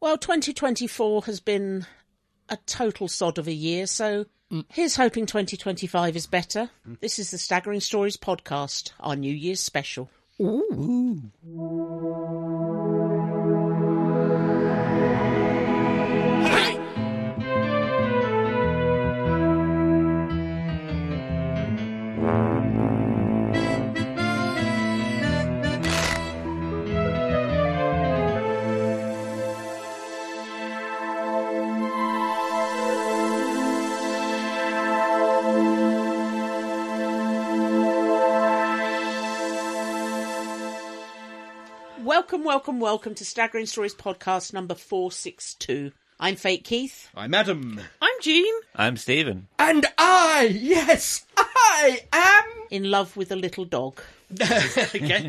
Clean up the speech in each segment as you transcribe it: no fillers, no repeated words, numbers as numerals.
Well, 2024 has been a total sod of a year, so here's hoping 2025 is better. This is the Staggering Stories podcast, our New Year's special. Ooh. Welcome to Staggering Stories podcast number 462. I'm Fate Keith. I'm Adam. I'm Jean. I'm Stephen. And I am... in love with a little dog. Okay.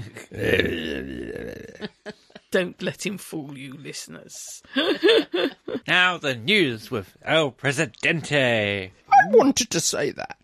Don't let him fool you, listeners. Now the news with El Presidente. I wanted to say that.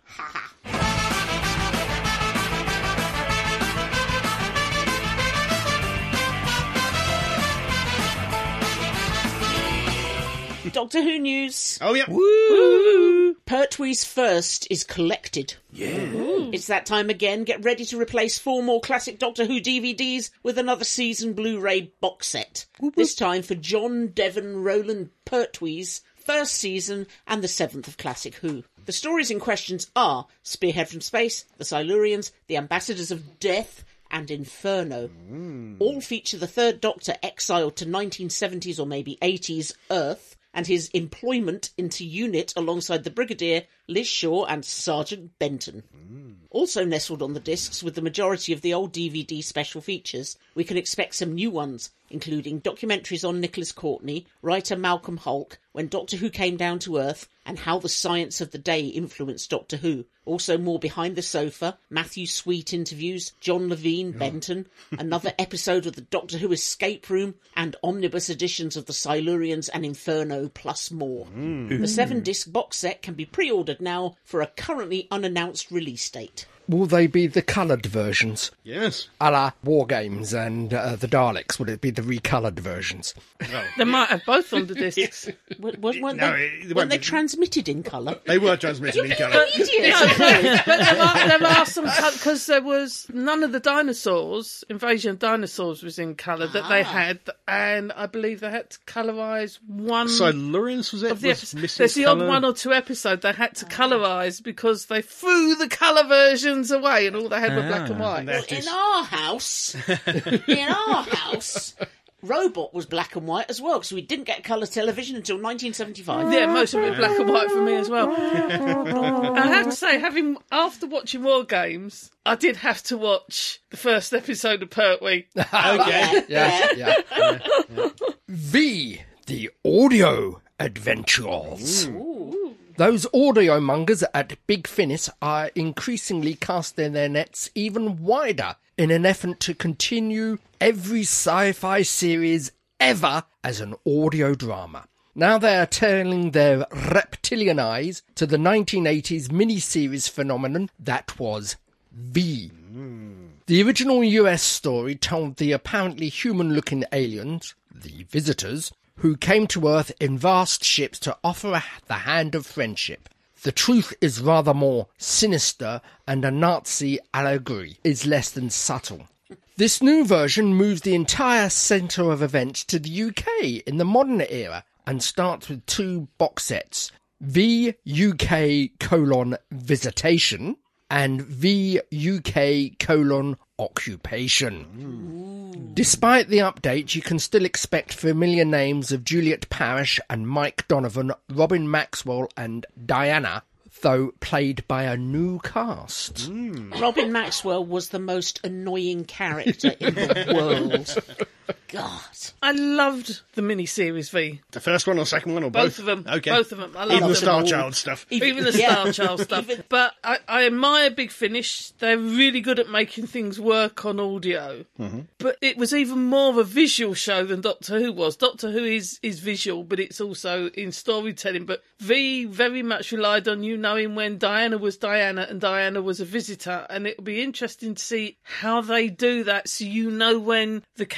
Doctor Who news. Oh, yeah. Woo! Pertwee's First is collected. Yeah. It's that time again. Get ready to replace 4 more classic Doctor Who DVDs with another season Blu-ray box set. This time for John Devon Roland Pertwee's first season and the 7th of Classic Who. The stories in questions are Spearhead from Space, The Silurians, The Ambassadors of Death, and Inferno. All feature the Third Doctor exiled to 1970s or maybe 80s Earth, and his employment into UNIT alongside the Brigadier, Liz Shaw and Sergeant Benton. Also nestled on the discs with the majority of the old DVD special features, we can expect some new ones, including documentaries on Nicholas Courtney, writer Malcolm Hulke, When Doctor Who Came Down to Earth, and how the science of the day influenced Doctor Who. Also more Behind the Sofa, Matthew Sweet interviews, John Levine, Benton, another episode of the Doctor Who Escape Room, and omnibus editions of the Silurians and Inferno, plus more. The 7-disc box set can be pre-ordered now for a currently unannounced release date. Will they be the coloured versions? Yes. A la War Games and the Daleks? Would it be the recoloured versions? No. They might have both on the discs. Weren't they transmitted in colour? They were transmitted in colour. But there are some, because there was none of the dinosaurs, Invasion of Dinosaurs was in colour that they had, and I believe they had to colorise one Silurians, was it? of the Was episodes. missing There's the odd colour? 1 or 2 episodes they had to colorise because they threw the colour versions away and all they had were black and white. Well, in our house, Robot was black and white as well, because we didn't get colour television until 1975. Yeah, most of it black and white for me as well. And I have to say, after watching War Games, I did have to watch the first episode of Pertwee. Okay. Yeah. V, the audio adventures. Those audio mongers at Big Finish are increasingly casting their nets even wider in an effort to continue every sci-fi series ever as an audio drama. Now they are turning their reptilian eyes to the 1980s miniseries phenomenon that was V. The original US story told the apparently human-looking aliens, the Visitors, who came to Earth in vast ships to offer the hand of friendship. The truth is rather more sinister, and a Nazi allegory is less than subtle. This new version moves the entire centre of events to the UK in the modern era and starts with 2 box sets, V UK: Visitation and V UK: Occupation. Despite the update, you can still expect familiar names of Juliet Parrish and Mike Donovan, Robin Maxwell and Diana, though played by a new cast. Robin Maxwell was the most annoying character in the world. God. I loved the miniseries V. The first one or second one or both? Both of them. Okay. Both of them. I love Even the them. Star Child stuff. Even the Yeah. Star Child stuff. But I admire Big Finish. They're really good at making things work on audio. But it was even more of a visual show than Doctor Who was. Doctor Who is visual, but it's also in storytelling. But V very much relied on you knowing when Diana was Diana and Diana was a visitor. And it would be interesting to see how they do that so you know when the character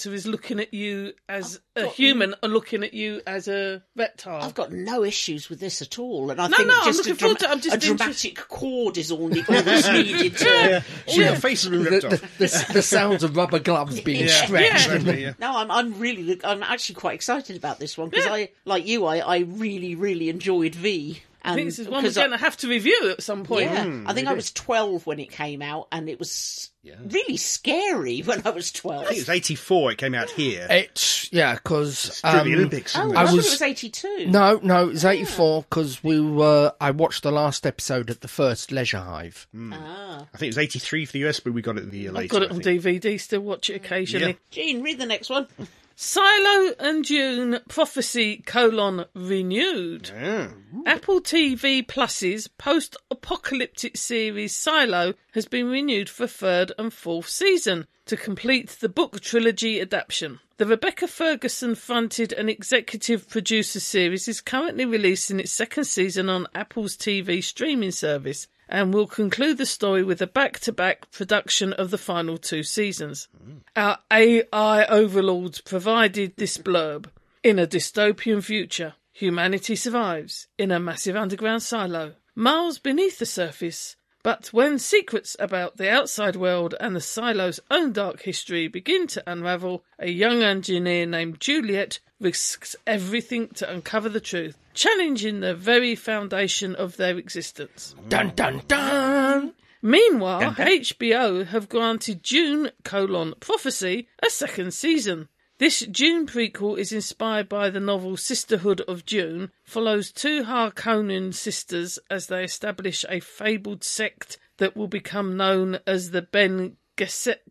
Doctor is looking at you as a human and looking at you as a reptile. I've got no issues with this at all, and I No, think no, I'm just looking forward to it. I'm just a dramatic chord is all that's needed to. All your faces have been ripped off. The sounds of rubber gloves being stretched. Exactly, yeah. No, I'm actually quite excited about this one because I really, really enjoyed V. I think this is one we're going to have to review at some point. Yeah, I think I was 12 when it came out, and it was really scary when I was 12. I think it was 84 it came out here. It's, because... During the Olympics, Oh, isn't I it? thought it was 82. No, it was 84 because I watched the last episode at the first Leisure Hive. Ah. I think it was 83 for the US, but we got it the year later. I've got it I on think. DVD, still watch it occasionally. Jean, read the next one. Silo and Dune Prophecy: renewed. Yeah. Apple TV Plus's post-apocalyptic series Silo has been renewed for a third and fourth season to complete the book trilogy adaptation. The Rebecca Ferguson-fronted and executive producer series is currently releasing its second season on Apple's TV streaming service and will conclude the story with a back-to-back production of the final two seasons. Our AI overlords provided this blurb. In a dystopian future, humanity survives in a massive underground silo, miles beneath the surface. But when secrets about the outside world and the silo's own dark history begin to unravel, a young engineer named Juliet risks everything to uncover the truth, challenging the very foundation of their existence. Dun, dun, dun! Meanwhile, HBO have granted Dune: Prophecy a second season. This Dune prequel is inspired by the novel Sisterhood of Dune, follows two Harkonnen sisters as they establish a fabled sect that will become known as the Bene Gesserit.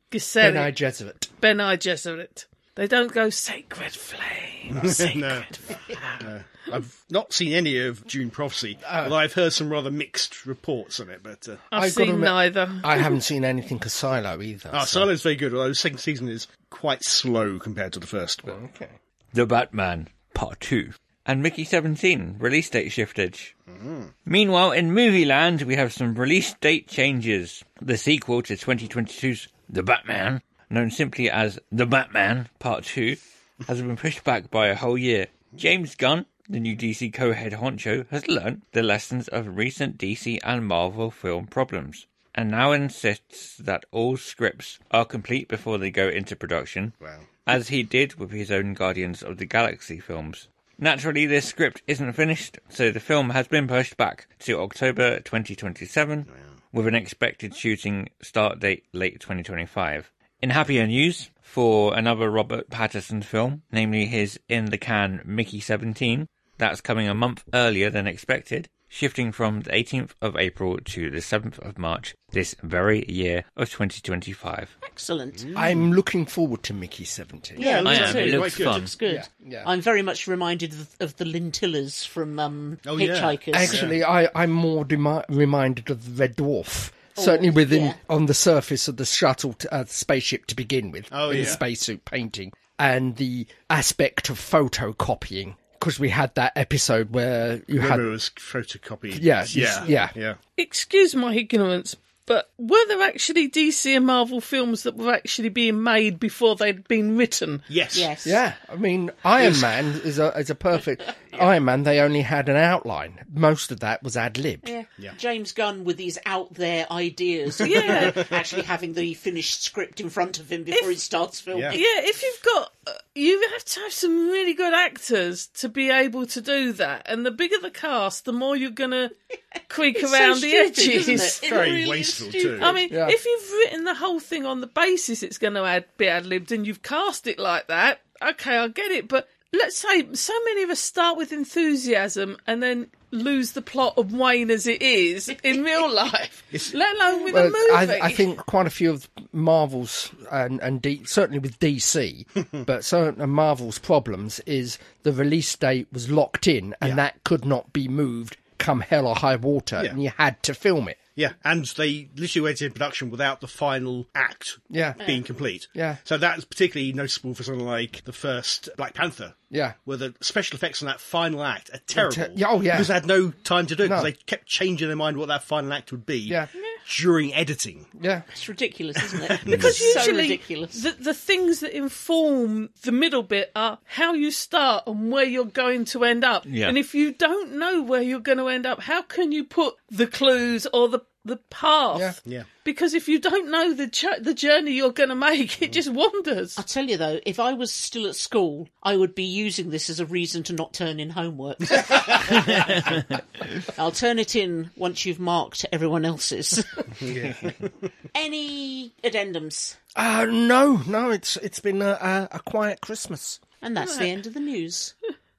Bene Gesserit. They don't go sacred flame. Sacred No. flame. I've not seen any of Dune Prophecy, although I've heard some rather mixed reports on it. But I've seen neither. I haven't seen anything of Silo either. Silo's very good, although the second season is quite slow compared to the first. But Okay. The Batman Part 2. And Mickey 17, release date shiftage. Meanwhile, in Movieland, we have some release date changes. The sequel to 2022's The Batman, known simply as The Batman Part 2, has been pushed back by a whole year. James Gunn, the new DC co-head honcho, has learned the lessons of recent DC and Marvel film problems, and now insists that all scripts are complete before they go into production, as he did with his own Guardians of the Galaxy films. Naturally, this script isn't finished, so the film has been pushed back to October 2027, with an expected shooting start date late 2025. In happier news, for another Robert Pattinson film, namely his In the Can Mickey 17, that's coming a month earlier than expected, shifting from the 18th of April to the 7th of March this very year of 2025. Excellent. I'm looking forward to Mickey 17. Yeah, I me am. too. It looks fun. Looks good. Yeah. I'm very much reminded of the Lintillas from Hitchhikers. Actually, I'm more reminded of the Red Dwarf. Certainly on the surface of the shuttle, spaceship to begin with, in the spacesuit painting, and the aspect of photocopying. Because we had that episode where you had... it was photocopied. Yeah. Excuse my ignorance, but were there actually DC and Marvel films that were actually being made before they'd been written? Yes. Yeah, I mean, Iron Man is a perfect... Iron Man, they only had an outline. Most of that was ad-libbed. Yeah. James Gunn with these out there ideas. Actually having the finished script in front of him before he starts filming. Yeah. If you've got... you have to have some really good actors to be able to do that. And the bigger the cast, the more you're going to creak around the stupid, edges. isn't it? Very It really wasteful is stupid. too. I mean, if you've written the whole thing on the basis it's going to be ad-libbed and you've cast it like that, okay, I get it. But let's say so many of us start with enthusiasm and then lose the plot of Wayne as it is in real life, let alone with a movie. I think quite a few of Marvel's and certainly with DC, but certain of Marvel's problems is the release date was locked in and that could not be moved come hell or high water, and you had to film it. Yeah, and they literally went in production without the final act being complete. Yeah. So that's particularly noticeable for something like the first Black Panther. Yeah. Where the special effects on that final act are terrible. Oh, yeah. Because they had no time to do it, because they kept changing their mind what that final act would be. Yeah. during editing. Yeah. It's ridiculous, isn't it? Because so usually ridiculous. the things that inform the middle bit are how you start and where you're going to end up. Yeah. And if you don't know where you're going to end up, how can you put the clues or the path? Yeah. Yeah. Because if you don't know the journey you're going to make, it just wanders. I'll tell you though, if I was still at school, I would be using this as a reason to not turn in homework. I'll turn it in once you've marked everyone else's. Yeah. Any addendums? No, it's been a quiet Christmas. And that's the end of the news.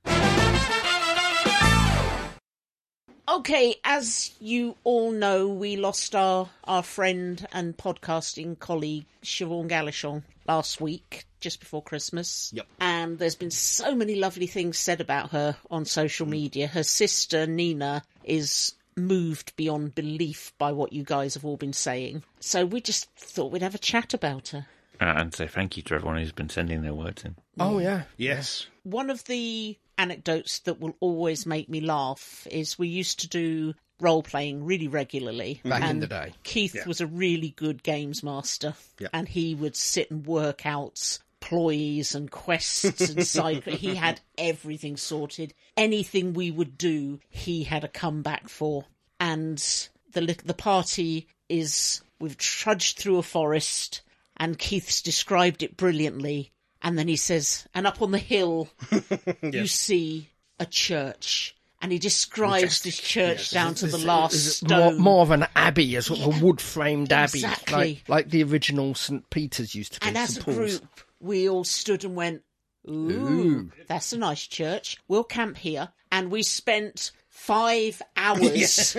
Okay, as you all know, we lost our friend and podcasting colleague, Siobhan Galichon, last week, just before Christmas. Yep. And there's been so many lovely things said about her on social media. Her sister, Nina, is moved beyond belief by what you guys have all been saying. So we just thought we'd have a chat about her. And say thank you to everyone who's been sending their words in. Oh, yeah. Yes. One of the anecdotes that will always make me laugh is we used to do role-playing really regularly. Back in and the day. Keith was a really good games master, Yeah. and he would sit and work out ploys and quests and side. He had everything sorted. Anything we would do, he had a comeback for. And the party is, we've trudged through a forest, and Keith's described it brilliantly. And then he says, and up on the hill, you see a church. And he describes this church down to the last stone. More of an abbey, a sort of a wood-framed abbey. Exactly. Like the original St. Peter's used to be. And as St. a Paul's. group, we all stood and went, ooh, that's a nice church. We'll camp here. And we spent 5 hours.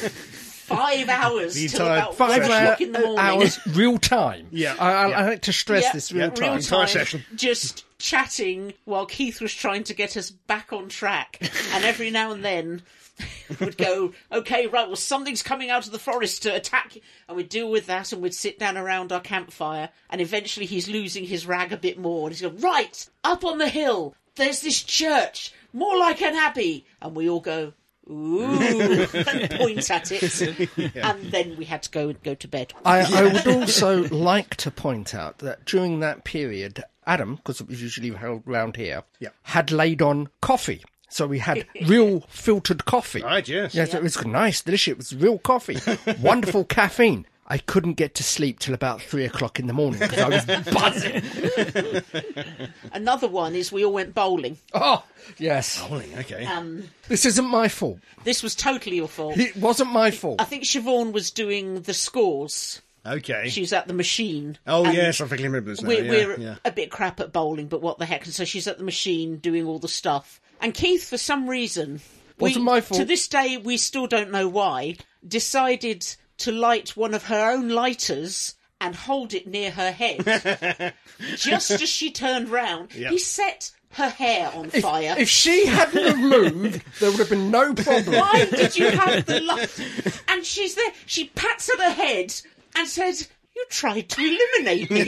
5 hours The till entire about 5 o'clock in the morning. hours real time. Yeah. I like to stress Yeah, this real real time. Entire time, session. just chatting while Keith was trying to get us back on track. And every now and then would go, okay, right, well, something's coming out of the forest to attack you. And we'd deal with that, and we'd sit down around our campfire. And eventually he's losing his rag a bit more. And he's going, right, up on the hill, there's this church, more like an abbey. And we all go, ooh, and point at it. And then we had to go to bed. I would also like to point out that during that period, Adam, because it was usually held round here, Yeah. had laid on coffee. So we had real filtered coffee. Right, yes. Yes, it was nice, delicious. It was real coffee. Wonderful caffeine. I couldn't get to sleep till about 3 o'clock in the morning because I was buzzing. Another one is we all went bowling. Oh, yes. Bowling, okay. This isn't my fault. This was totally your fault. It wasn't my fault. I think Siobhan was doing the scores. Okay. She's at the machine. Oh, And yes, I think I remember this now. We're yeah. a bit crap at bowling, but what the heck. And so she's at the machine doing all the stuff. And Keith, for some reason... Wasn't my fault. To this day, we still don't know why, decided to light one of her own lighters and hold it near her head. Just as she turned round, he set her hair on fire. If she hadn't have moved, there would have been no problem. Why did you have the light? And she's there. She pats at her head and says, "You tried to eliminate me."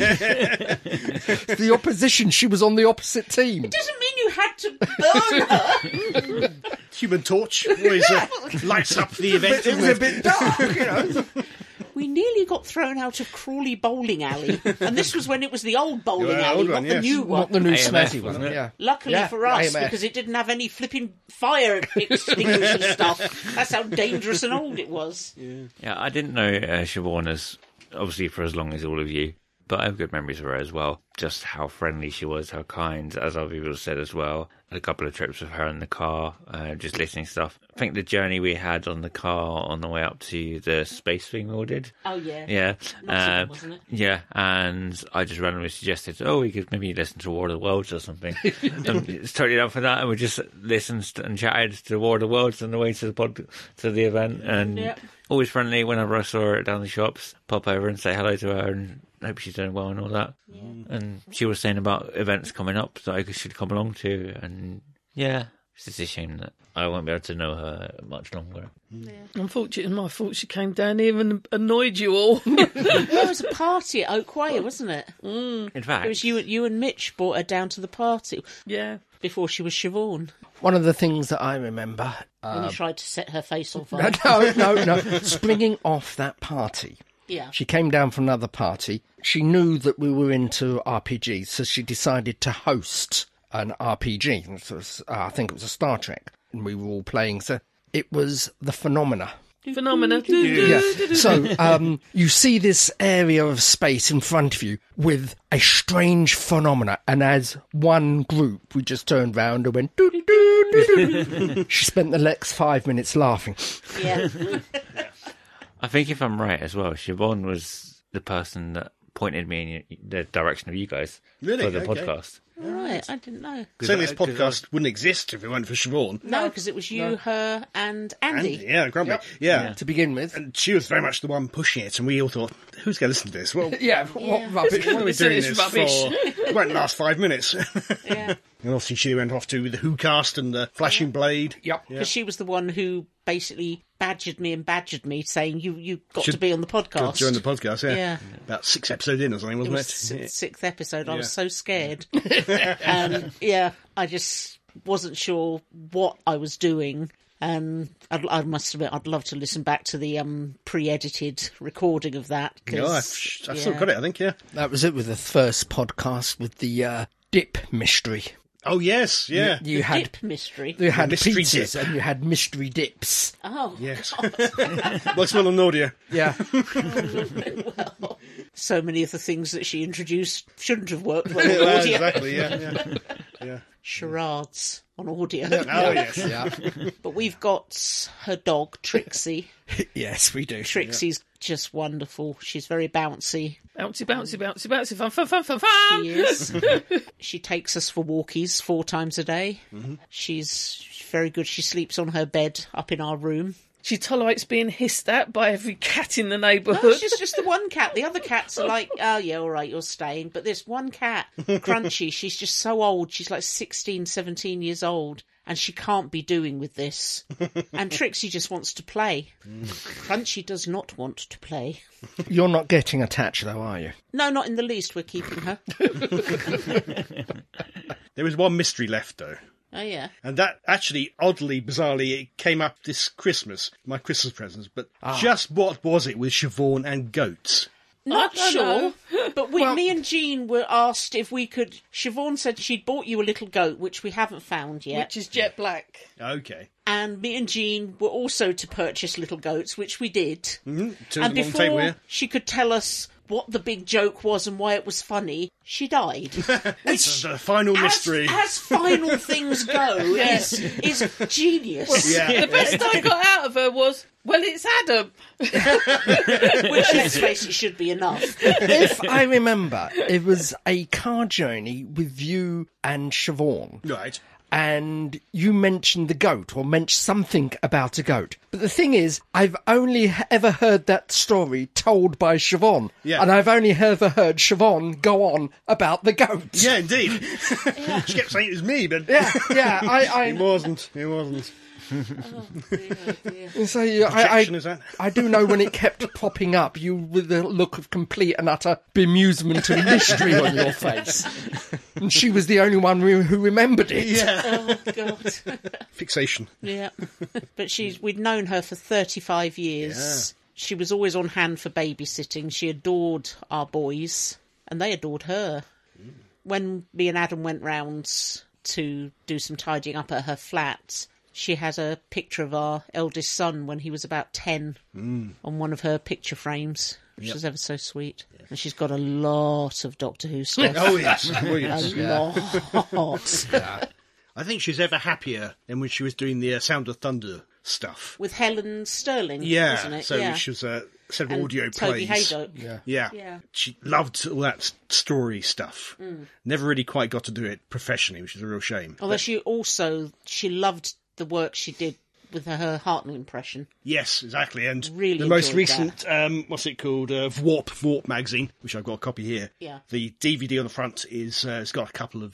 The opposition, she was on the opposite team. Doesn't mean you had to burn her. Human Torch always lights up the event. It was a bit dark, you know. We nearly got thrown out of Crawley Bowling Alley. And this was when it was the old bowling Yeah, alley, old not one, the yes. new one. Not the new AMF, snazzy wasn't one. it? Yeah. Luckily Yeah, for us, AMF. because it didn't have any flipping fire extinguisher stuff. That's how dangerous and old it was. Yeah, I didn't know Siobhan as, obviously, for as long as all of you, but I have good memories of her as well. Just how friendly she was, how kind, as other people have said as well. A couple of trips with her in the car, just listening to stuff. I think the journey we had on the car on the way up to the space thing we all did. Oh, yeah. Yeah. Nottingham, wasn't it? Yeah, and I just randomly suggested, we could maybe listen to War of the Worlds or something. It's totally up for that, and we just listened and chatted to War of the Worlds on the way to the event, and Yep. always friendly. Whenever I saw her down the shops, pop over and say hello to her, and hope she's doing well and all that. And she was saying about events coming up that I should come along to, and yeah, It's just a shame that I won't be able to know her much longer. Unfortunately, my fault she came down here and annoyed you all. There was a party at Oak Way, wasn't it? In fact, It was you and Mitch brought her down to the party Yeah. before she was Siobhan. One of the things that I remember... When you tried to set her face on fire. No. Springing off that party. Yeah. She came down from another party. She knew that we were into RPGs, so she decided to host an RPG. So I think it was a Star Trek, and we were all playing. So it was The Phenomena. Phenomena. Yeah. So you see this area of space in front of you with a strange phenomena, and as one group, we just turned round and went. Doo, doo, doo, doo. She spent the next 5 minutes laughing. Yeah. I think if I'm right as well, Siobhan was the person that pointed me in the direction of you guys Really? for the Okay. podcast. Right, I didn't know. So this podcast wouldn't exist if it weren't for Siobhan. No, because it was you, her, and Andy. Yeah, Grumpy. Yeah. To begin with. And she was very much the one pushing it, and we all thought, who's going to listen to this? Well, Yeah, what rubbish. what are we Listen to doing this this rubbish. for? It won't last 5 minutes. Yeah. And obviously she went off to the Who cast and the Flashing Blade. Yep. Because she was the one who basically badgered me, saying, you got to be on the podcast. During the podcast, yeah. Yeah. About 6 episodes in or something, It wasn't was it? the sixth episode. I was Yeah. so scared. And I just wasn't sure what I was doing. And I must admit, I'd love to listen back to the pre-edited recording of that. Yeah, I've still got it, I think, yeah. That was it with the first podcast with the dip mystery. Oh, yes, yeah. You had Dip mystery. you had mystery pizzas dip. and you had mystery dips. Oh, Yes. Well, it's not on audio. Yeah. well, so many of the things that she introduced shouldn't have worked well on Well, audio. exactly, yeah. Charades on audio. Oh, yes. Yeah. But we've got her dog, Trixie. Yes, we do. Trixie's just wonderful. She's very bouncy. Bouncy, bouncy, bouncy, bouncy, fun, fun, fun, fun, fun. She is. She takes us for walkies 4 times a day. She's very good. She sleeps on her bed up in our room. She tolerates being hissed at by every cat in the No, neighbourhood. she's just the one cat. The other cats are like, oh, yeah, all right, you're staying. But this one cat, Crunchy, she's just so old. She's like 16, 17 years old. And she can't be doing with this. And Trixie just wants to play. Crunchy does not want to play. You're not getting attached, though, are you? No, not in the least. We're keeping her. There was one mystery left, though. Oh, yeah. And that actually, oddly, bizarrely, it came up this Christmas, my Christmas presents. But just what was it with Siobhan and goats? Not I don't sure, but me and Jean were asked if we could... Siobhan said she'd bought you a little goat, which we haven't found yet. Which is jet black. Okay. And me and Jean were also to purchase little goats, which we did. Two And on the table before here. she could tell us what the big joke was and why it was funny, she died. It's the final mystery. As final things go, is genius. Yeah. The best I got out of her was, well, it's Adam. Which, let's face it, should be enough. If I remember, it was a car journey with you and Siobhan. Right. And you mentioned the goat, or mentioned something about a goat. But the thing is, I've only ever heard that story told by Siobhan. Yeah. And I've only ever heard Siobhan go on about the goat. Yeah, indeed. She kept saying it was me, but Yeah, it wasn't. It wasn't. So Projection, is that? I do know when it kept popping up, you with a look of complete and utter bemusement and mystery on your face. And she was the only one who remembered it. Yeah. Oh, God. Fixation. Yeah. But we'd known her for 35 years. Yeah. She was always on hand for babysitting. She adored our boys, and they adored her. When me and Adam went round to do some tidying up at her flat, she had a picture of our eldest son when he was about 10 on one of her picture frames, which was ever so sweet. Yeah. And she's got a lot of Doctor Who stuff. Oh, yes. Oh, yes. A lot. I think she's ever happier than when she was doing the Sound of Thunder stuff. With Helen Sterling, Yeah. wasn't it? So yeah. she was set of And audio Toby plays. Haydock. Yeah. Yeah. She loved all that story stuff. Never really quite got to do it professionally, which is a real shame. Although she loved the work she did with her Hartnell impression. Yes, exactly. And Really the most enjoyed recent, what's it called? Vwarp magazine, which I've got a copy here. Yeah. The DVD on the front is it's got a couple of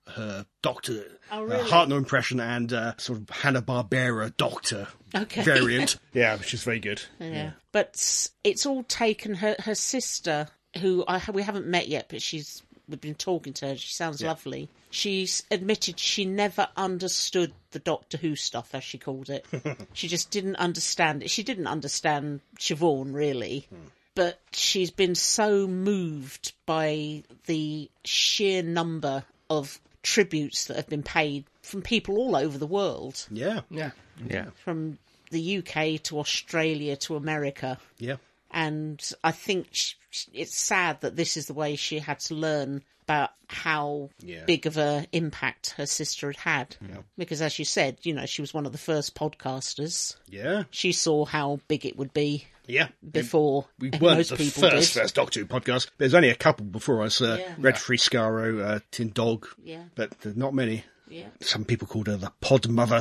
her Doctor really? Hartnell impression and sort of Hanna-Barbera Doctor variant. Yeah, which is very good. Yeah. But it's all taken her sister, who we haven't met yet, but we've been talking to her. She sounds lovely. She's admitted she never understood the Doctor Who stuff, as she called it. She just didn't understand it. She didn't understand Siobhan, really. But she's been so moved by the sheer number of tributes that have been paid from people all over the world. Yeah. Yeah. Yeah. From the UK to Australia to America. Yeah. And I think it's sad that this is the way she had to learn about how big of an impact her sister had. Yeah. Because as you said, she was one of the first podcasters. Yeah. She saw how big it would be. Yeah. Before we most weren't the people first Doctor Who podcast. There's only a couple before us. Red Friscaro, Tin Dog. Yeah. But not many. Yeah. Some people called her the Pod Mother.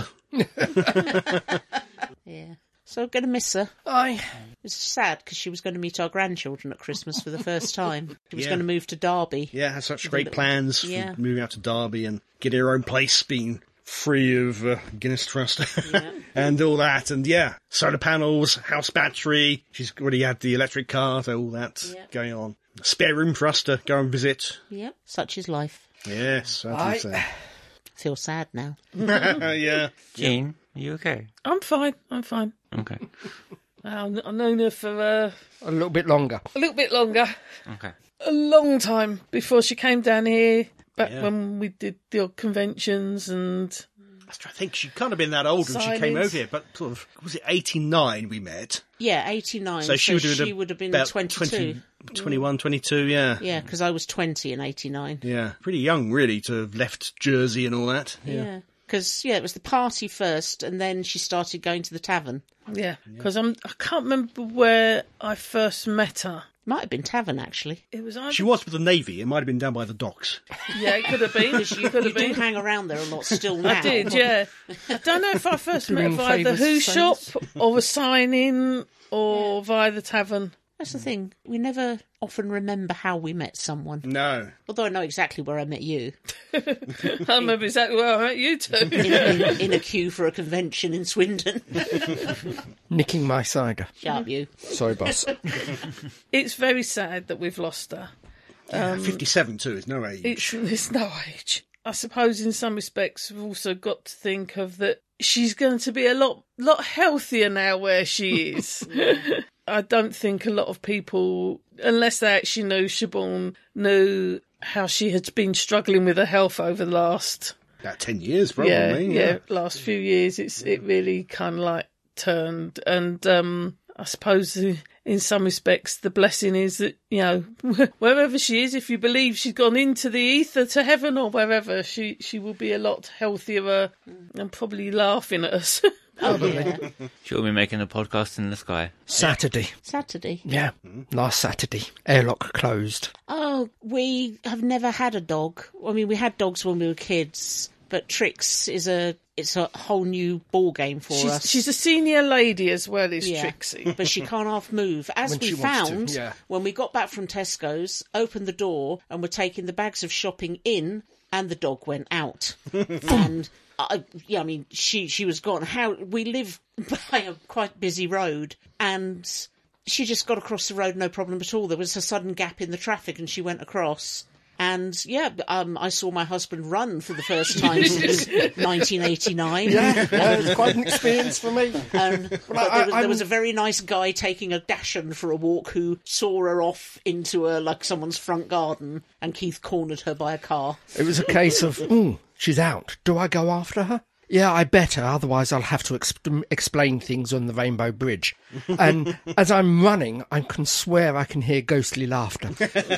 Yeah. So I'm going to miss her. It's sad because she was going to meet our grandchildren at Christmas for the first time. She was going to move to Derby. Yeah, had such great plans for moving out to Derby and get her own place, being free of Guinness Trust and all that. And solar panels, house battery. She's already had the electric car, so all that going on. A spare room for us to go and visit. Yep, such is life. Yes, I think so. Feel sad now. Yeah. Jean, are you okay? I'm fine. Okay. I've known her for A little bit longer. Okay. A long time before she came down here. Back when we did the odd conventions and... I think she can't have been that old when she came over here, but sort of, was it 89 we met? Yeah, 89. So she would have been about 22. 21, 22, yeah. Yeah, because I was 20 in 89. Yeah, pretty young, really, to have left Jersey and all that. Yeah. Because, it was the party first, and then she started going to the tavern. Yeah, because I can't remember where I first met her. Might have been tavern, actually. It was either... She was with the Navy. It might have been down by the docks. Yeah, it could have been. You do hang around there a lot still now. I did, yeah. I don't know if I first met via the Who shop or a sign-in or via the tavern. That's the thing. We never often remember how we met someone. No. Although I know exactly where I met you. I remember exactly where I met you too. in a queue for a convention in Swindon. Nicking my cider. Shut up, you. Sorry, boss. It's very sad that we've lost her. 57 too is no age. It's no age. I suppose in some respects we've also got to think of that she's going to be a lot healthier now where she is. I don't think a lot of people, unless they actually knew Siobhan, knew how she had been struggling with her health over the last... About 10 years, probably. Yeah, last few years. It really kind of like turned. And I suppose in some respects the blessing is that, wherever she is, if you believe she's gone into the ether to heaven or wherever, she will be a lot healthier and probably laughing at us. Yeah. She'll be making a podcast in the sky. Saturday. Yeah, last Saturday. Airlock closed. Oh, we have never had a dog. I mean, we had dogs when we were kids, but Trix it's a whole new ball game for us. She's a senior lady as well as Trixie. But she can't half move. As When we she wants to, found yeah. when we got back from Tesco's, opened the door and were taking the bags of shopping in, and the dog went out. And she was gone. How we live by a quite busy road, and she just got across the road, no problem at all. There was a sudden gap in the traffic, and she went across. And I saw my husband run for the first time since 1989. Yeah, it was quite an experience for me. But there was a very nice guy taking a Dachshund for a walk who saw her off into someone's front garden, and Keith cornered her by a car. It was a case of, she's out. Do I go after her? Yeah, I better, otherwise I'll have to explain things on the Rainbow Bridge. And as I'm running, I can swear I can hear ghostly laughter.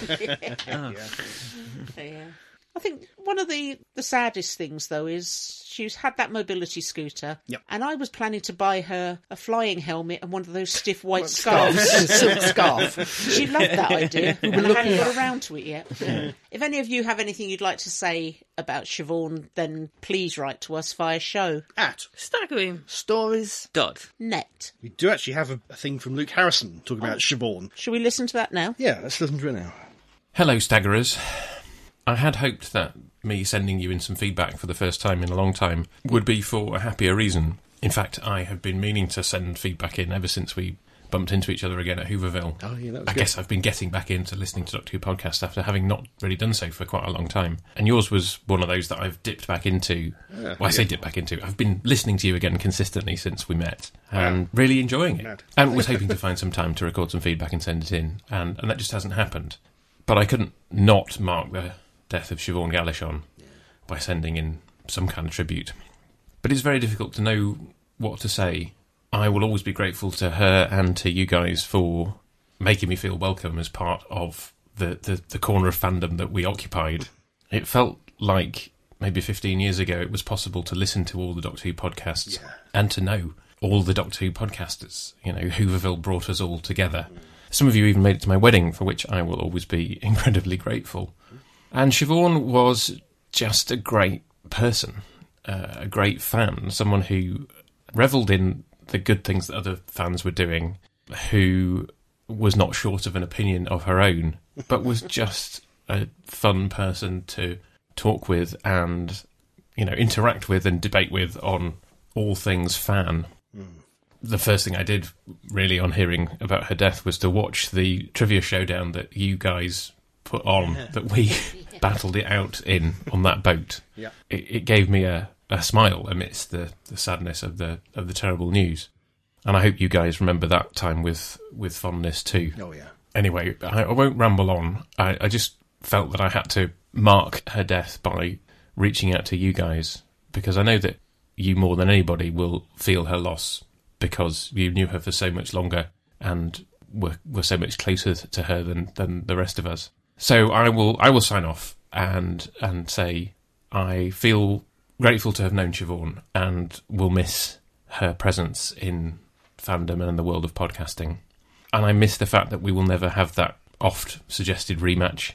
Yeah. I think one of the saddest things, though, is she's had that mobility scooter, and I was planning to buy her a flying helmet and one of those stiff white scarves. A silk scarf. She loved that idea, and I hadn't got around to it yet. If any of you have anything you'd like to say about Siobhan, then please write to us via show At Staggering. stories.net. We do actually have a thing from Luke Harrison talking about Siobhan. Shall we listen to that now? Yeah, let's listen to it now. Hello, Staggerers. I had hoped that me sending you in some feedback for the first time in a long time would be for a happier reason. In fact, I have been meaning to send feedback in ever since we bumped into each other again at Hooverville. Oh, yeah, that was I good. guess I've been getting back into listening to Doctor Who podcasts after having not really done so for quite a long time. And yours was one of those that I've dipped back into. I say dipped back into. I've been listening to you again consistently since we met and really enjoying it. Mad. And was hoping to find some time to record some feedback and send it in. And that just hasn't happened. But I couldn't not mark the death of Siobhan Galishon by sending in some kind of tribute. But it's very difficult to know what to say. I will always be grateful to her and to you guys for making me feel welcome as part of the corner of fandom that we occupied. It felt like maybe 15 years ago it was possible to listen to all the Doctor Who podcasts and to know all the Doctor Who podcasters. You know, Hooverville brought us all together. Some of you even made it to my wedding, for which I will always be incredibly grateful. And Siobhan was just a great person, a great fan, someone who revelled in the good things that other fans were doing, who was not short of an opinion of her own, but was just a fun person to talk with and, you know, interact with and debate with on all things fan. The first thing I did, really, on hearing about her death was to watch the trivia showdown that you guys put on, that we battled it out in on that boat. Yeah. It gave me a smile amidst the sadness of the terrible news. And I hope you guys remember that time with fondness too. Oh, yeah. Anyway, I won't ramble on. I just felt that I had to mark her death by reaching out to you guys, because I know that you more than anybody will feel her loss, because you knew her for so much longer and were so much closer to her than the rest of us. So I will sign off and say I feel grateful to have known Siobhan and will miss her presence in fandom and in the world of podcasting. And I miss the fact that we will never have that oft-suggested rematch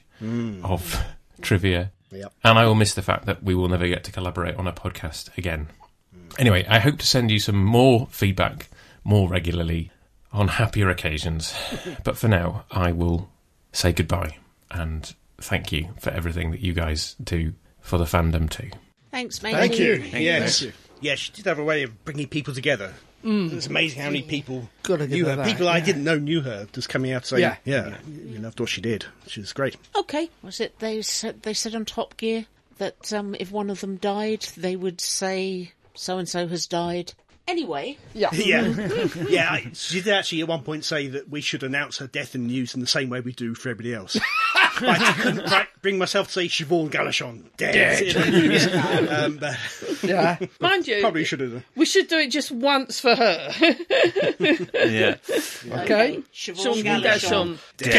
of trivia. Yep. And I will miss the fact that we will never get to collaborate on a podcast again. Anyway, I hope to send you some more feedback more regularly on happier occasions. But for now, I will say goodbye and thank you for everything that you guys do for the fandom too. Thanks, mate. Thank you. Thank Yes. you. Yeah, she did have a way of bringing people together. It's amazing how many people Gotta give knew her her. that, People I yeah. didn't know knew her, just coming out saying, Yeah. you loved what she did. She was great. Okay, was it they said on Top Gear that if one of them died, they would say so-and-so has died. Anyway, Yeah. She did actually at one point say that we should announce her death in the news in the same way we do for everybody else. But I couldn't bring myself to say Siobhan Galishon dead in the news. But Yeah. Mind you, probably should have. we should do it just once for her. Yeah. Okay. Siobhan Siobhan Galishon.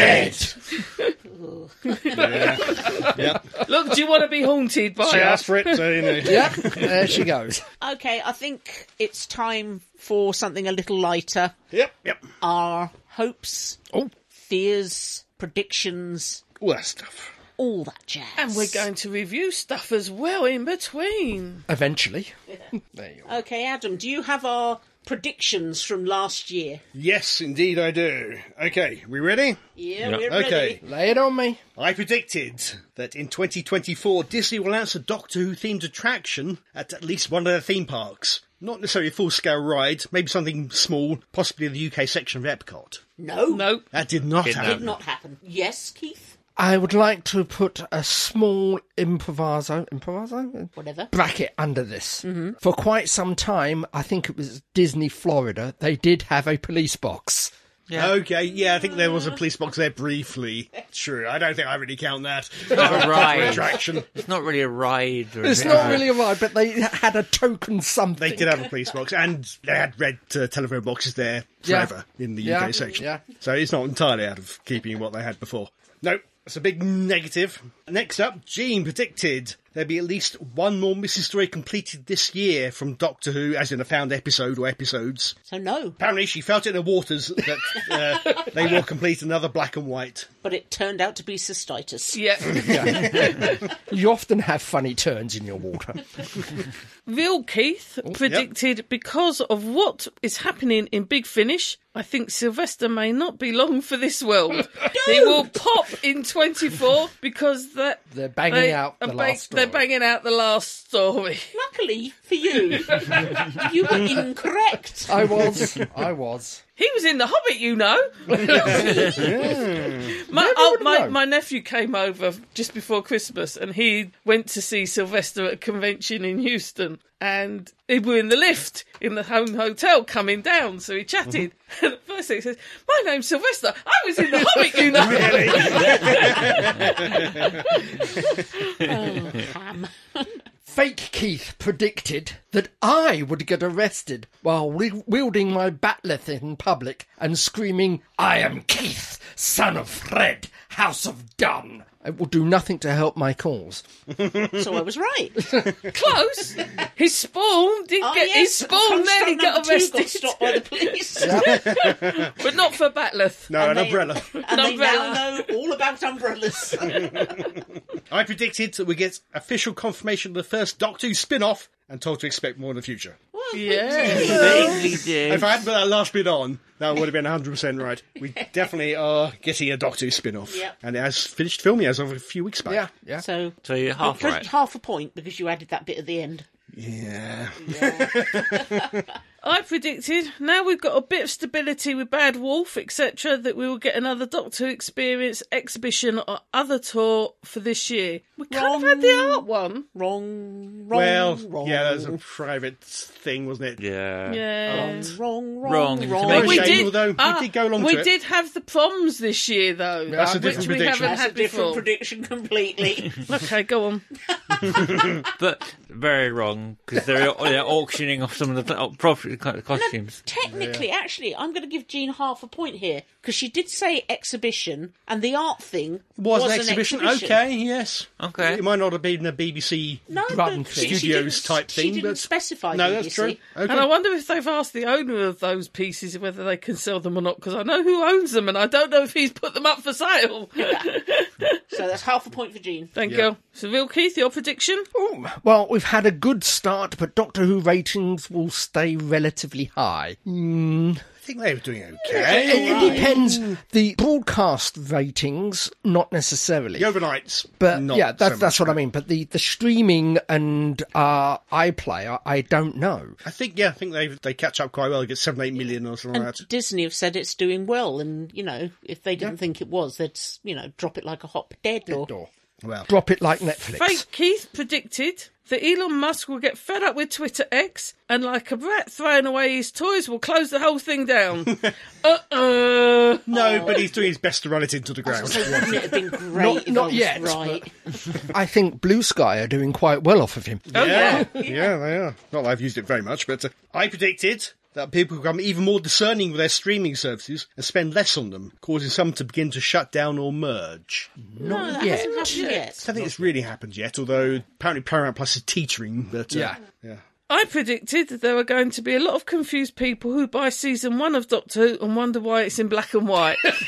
Galishon. Yeah. Look, do you want to be haunted by She her? asked for it, so, you know. Yeah, there she goes. Okay, I think it's time for something a little lighter. Yep. Our hopes, Oh. fears, predictions, All that stuff. all that jazz. And we're going to review stuff as well in between. Eventually. There you are. Okay, Adam, do you have our predictions from last year? Yes, indeed I do. Okay, we ready? Yeah, Yeah. we're Okay. ready. Lay it on me. I predicted that in 2024, Disney will announce a Doctor Who themed attraction at least one of their theme parks. Not necessarily a full-scale ride, maybe something small, possibly the UK section of Epcot. No. That did not happen. Did not happen. Yes, Keith? I would like to put a small improviso Whatever. bracket under this. For quite some time, I think it was Disney Florida, they did have a police box. Yeah. Okay, yeah, I think there was a police box there briefly. True, I don't think I really count that. A ride. Attraction. It's not really a ride. Or It's not really a ride, but they had a token something. They did have a police box, and they had red telephone boxes there Yeah. forever in the Yeah, UK section. yeah. So it's not entirely out of keeping what they had before. No, that's a big negative. Next up, Jean predicted there'd be at least one more missing story completed this year from Doctor Who, as in a found episode or episodes. So no, Apparently she felt it in the waters that they will complete another black and white. but it turned out to be cystitis. Yeah. You often have funny turns in your water. Real Keith predicted because of what is happening in Big Finish, I think Sylvester may not be long for this world. He will pop in 24 because they're banging out the last story. They're banging out the last story. Luckily for you, you were incorrect. I was. He was in The Hobbit, you know. My nephew came over just before Christmas and he went to see Sylvester at a convention in Houston. And we were in the lift in the home hotel coming down, so he chatted. And at first he says, "My name's Sylvester. I was in The Hobbit, you know." Oh, Ham. Fake Keith predicted that I would get arrested while wielding my bat'leth in public and screaming, "I am Keith, son of Fred, House of Dunn." It will do nothing to help my cause. So I was right. Close. His spawn his spawn nearly got arrested. Got stopped by the police. But not for Batleth. No, an umbrella. And they now know all about umbrellas. I predicted that we get official confirmation of the first Doctor Who spin-off and told to expect more in the future. Yeah. We did. If I hadn't put that last bit on, that would have been 100% right. We definitely are getting a Doctor Who spin-off. Yep. And it has finished filming as of a few weeks back. Yeah. So you're half right. Half a point because you added that bit at the end. Yeah. I predicted, now we've got a bit of stability with Bad Wolf, etc., that we will get another Doctor Who Experience exhibition or other tour for this year. We kind of had the art one. Wrong. Yeah, that was a private thing, wasn't it? Yeah. Wrong. We did go along to it. We did have the proms this year, though. That's a different which prediction. We haven't That's had a different before. prediction completely. Okay, go on. But very wrong, because they're auctioning off some of the profit costumes. Technically, actually, I'm going to give Jean half a point here because she did say exhibition, and the art thing was an exhibition. Okay, yes. Okay. It might not have been a BBC Studios Studios type thing, She didn't but specify. no, BBC. that's true. Okay. And I wonder if they've asked the owner of those pieces whether they can sell them or not, because I know who owns them, and I don't know if he's put them up for sale. So that's half a point for Jean. Thank you. So, Real Keith, your prediction? Ooh, well, we've had a good start, but Doctor Who ratings will stay relatively high. I think they were doing okay. It depends. The broadcast ratings, not necessarily. The overnights, But not yeah, so that's what I mean. But the streaming and iPlayer, I don't know. I think they catch up quite well. They get 7-8 million or something And like that. Disney have said it's doing well, and if they didn't think it was, they'd drop it like a hot potato. Well, Drop it like Netflix. Fake Keith predicted that Elon Musk will get fed up with Twitter X and, like a rat throwing away his toys, will close the whole thing down. No, but he's doing his best to run it into the ground. So wouldn't it have been great Not if yet, I was right? I think Blue Sky are doing quite well off of him. Yeah, they are. Not that I've used it very much, but I predicted that people become even more discerning with their streaming services and spend less on them, causing some to begin to shut down or merge. No, that hasn't happened yet. I don't think it's really happened yet, although apparently Paramount Plus is teetering. But yeah. I predicted that there are going to be a lot of confused people who buy season 1 of Doctor Who and wonder why it's in black and white. No,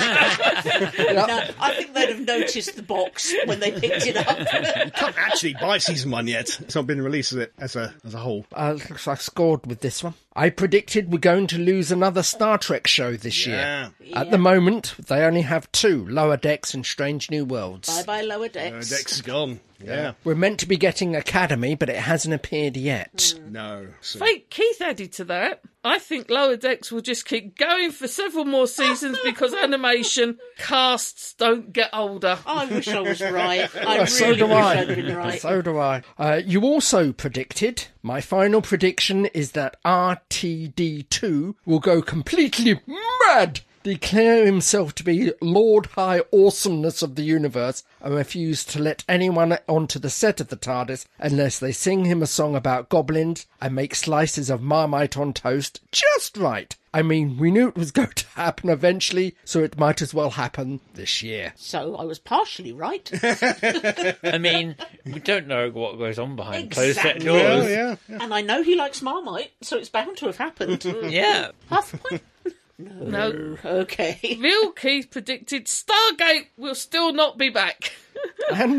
I think they'd have noticed the box when they picked it up. You can't actually buy season 1 yet. It's not been released as a whole. Looks like I scored with this one. I predicted we're going to lose another Star Trek show this year. At the moment, they only have 2, Lower Decks and Strange New Worlds. Bye-bye, Lower Decks. Dex is gone. Yeah. We're meant to be getting Academy, but it hasn't appeared yet. No. So. Fake Keith added to that. I think Lower Decks will just keep going for several more seasons because animation casts don't get older. I wish I was right. I So really do wish I. I'd been right. So do I. You also predicted, my final prediction is that RTD2 will go completely mad, declare himself to be Lord High Awesomeness of the universe, and refuse to let anyone onto the set of the TARDIS unless they sing him a song about goblins and make slices of Marmite on toast just right. I mean, we knew it was going to happen eventually, so it might as well happen this year. So I was partially right. I mean, we don't know what goes on behind Exactly. closed doors. Yeah. And I know he likes Marmite, so it's bound to have happened. Yeah. Half a point? No. Okay. Real Keith predicted Stargate will still not be back. And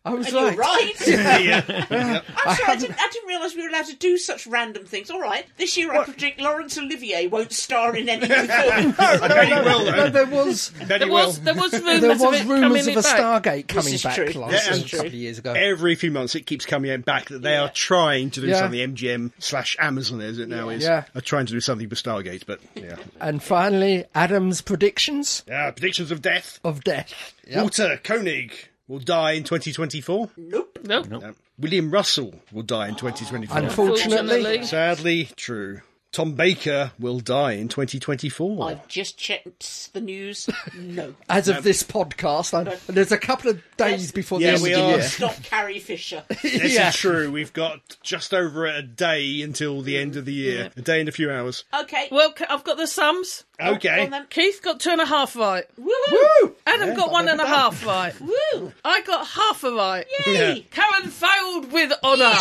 I was And you're right. Yeah. I'm sorry, I didn't realise we were allowed to do such random things. All right, this year I predict Laurence Olivier won't star in any new film. No, there was Very well. There was there rumours was of rumours of a back. Stargate coming is back true. last Yeah, a couple of years ago. Every few months it keeps coming back that they are trying to do Yeah. something. MGM/Amazon, as it now is, Yeah. are trying to do something with Stargate, but yeah. And finally, Adam's predictions Predictions of death. of death. Yep. Walter Koenig will die in 2024. Nope. Nope. William Russell will die in 2024. Unfortunately, Sadly, true. Tom Baker will die in 2024. I've just checked the news. No. as of this podcast, there's a couple of days before the Yeah, end of we the are. year. Stop Carrie Fisher. This Yeah. is true. We've got just over a day until the end of the year. A day and a few hours. Okay. Well, I've got the sums. Go Okay. on then. Keith got 2.5 right. Woo! Adam got 1.5 right. Woo! I got half a right. Yay! Karen failed with honour.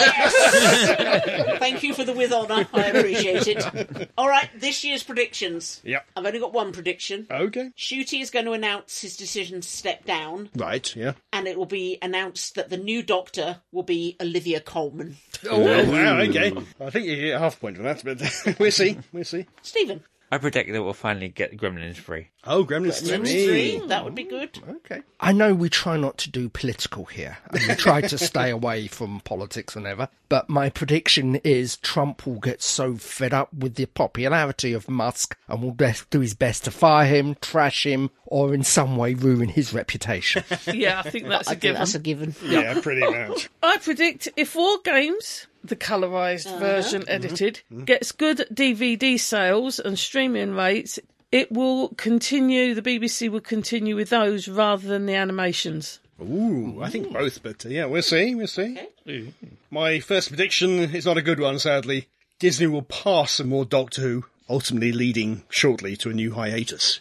Thank you for the with honour. I appreciate it. All right, this year's predictions. Yep. I've only got one prediction. Okay. Shooty is going to announce his decision to step down, Right, yeah. and it will be announced that the new Doctor will be Olivia Colman. Oh, wow, okay. I think you get half a point for that, but we'll see. We'll see. Stephen. I predict that we'll finally get Gremlins free. Oh, Gremlins 3. That would be good. Okay. I know we try not to do political here, and we try to stay away from politics whenever, but my prediction is Trump will get so fed up with the popularity of Musk and will do his best to fire him, trash him, or in some way ruin his reputation. Yeah, I think that's a given. That's a given. Yeah, pretty much. I predict if War Games, the colorised version edited, gets good DVD sales and streaming rates, it will continue, the BBC will continue with those rather than the animations. Ooh, I think both, but yeah, we'll see. We'll see. My first prediction is not a good one, sadly. Disney will pass some more Doctor Who, ultimately leading shortly to a new hiatus.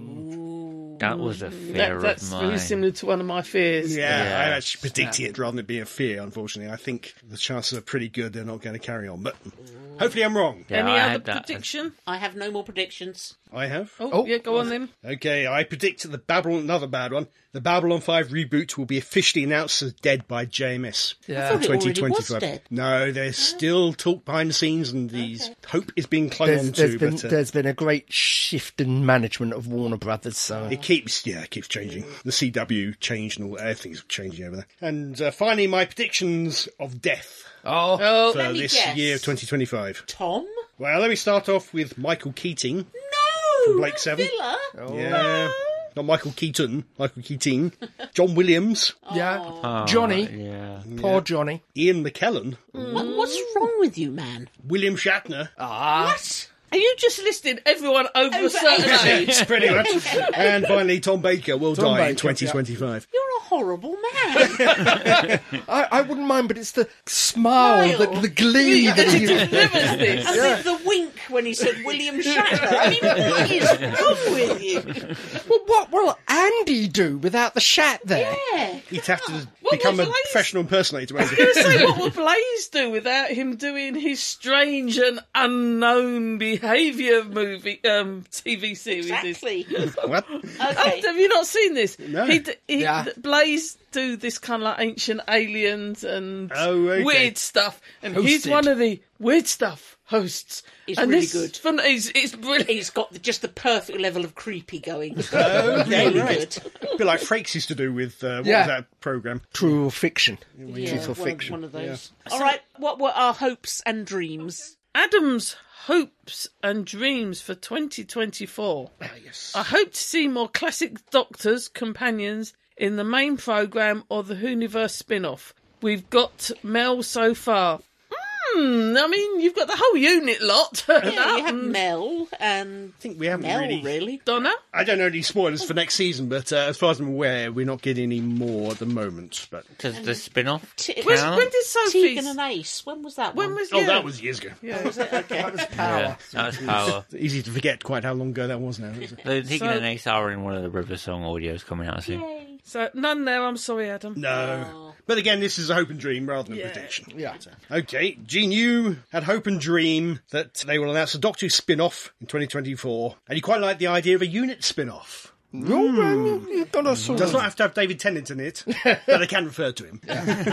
That was a fear That's of very mine. similar to one of my fears. Yeah, I actually predicted it rather than it being a fear, unfortunately. I think the chances are pretty good they're not going to carry on, but hopefully I'm wrong. Yeah, Any I other had that. prediction? I have no more predictions. I have. Oh, yeah, go on then. Okay, I predict the Babylon, another bad one. The Babylon 5 reboot will be officially announced as dead by JMS. Yeah. I thought it already was dead. No, there's still talk behind the scenes, and hope is being clung on to. There's been a great shift in management of Warner Brothers, so It keeps changing. The CW changed and all everything's changing over there. And finally, my predictions of death Oh, for let me this guess. year of 2025. Tom? Well, let me start off with Michael Keating. No! Blake Seven. Villa? Yeah. Not Michael Keaton, Michael Keating. John Williams, yeah. Johnny, Yeah. poor Johnny. Ian McKellen, What's wrong with you, man? William Shatner. What? are you just listing everyone over a certain age? It's pretty much. And finally, Tom Baker will die in Baker, 2025. You're a horrible man. I wouldn't mind, but it's the smile, Smile. the glee that you... Delivers this. And then the wink when he said William Shatner. I mean, what is wrong with you? Well, what will Andy do without the shat there? Yeah. He'd have to What become was a Blaze? professional impersonator. I was going to say, what would Blaze do without him doing his strange and unknown behaviour movie, TV series? Exactly. What? Okay. Have you not seen this? No. Yeah. Blaze do this kind of like ancient aliens and Oh, okay. weird stuff, and he's Hosted. one of the weird stuff hosts. He's and really this good. Fun, it's brilliant. He's got just the perfect level of creepy going. Okay, Really right. good. A bit like Frakes used to do with, what Yeah. was that programme? True or fiction? Yeah, Truth or fiction? one of those. All right, what were our hopes and dreams? Adam's hopes and dreams for 2024. Yes. I hope to see more classic Doctors companions in the main programme or the Whoniverse spin-off. We've got Mel so far. I mean, you've got the whole unit lot. Yeah, we have Mel and I think we haven't Mel, really... really. Donna? I don't know any spoilers for next season, but as far as I'm aware, we're not getting any more at the moment. But Does the spin-off When count? did Sophie's... Tegan and Ace. When was that When one? was Oh, yeah. that was years ago. Yeah. Was it? Okay. Yeah, that was Power. It's easy to forget quite how long ago that was now. Isn't it? The Tegan So- and Ace are in one of the River Song audios coming out soon. So none there. I'm sorry, Adam. No. But again, this is a hope and dream rather than a prediction. Yeah. Okay, Gene, you had hope and dream that they will announce a Doctor Who spin-off in 2024, and you quite like the idea of a unit spin-off. You've got a sort Does of... not have to have David Tennant in it, but they can refer to him.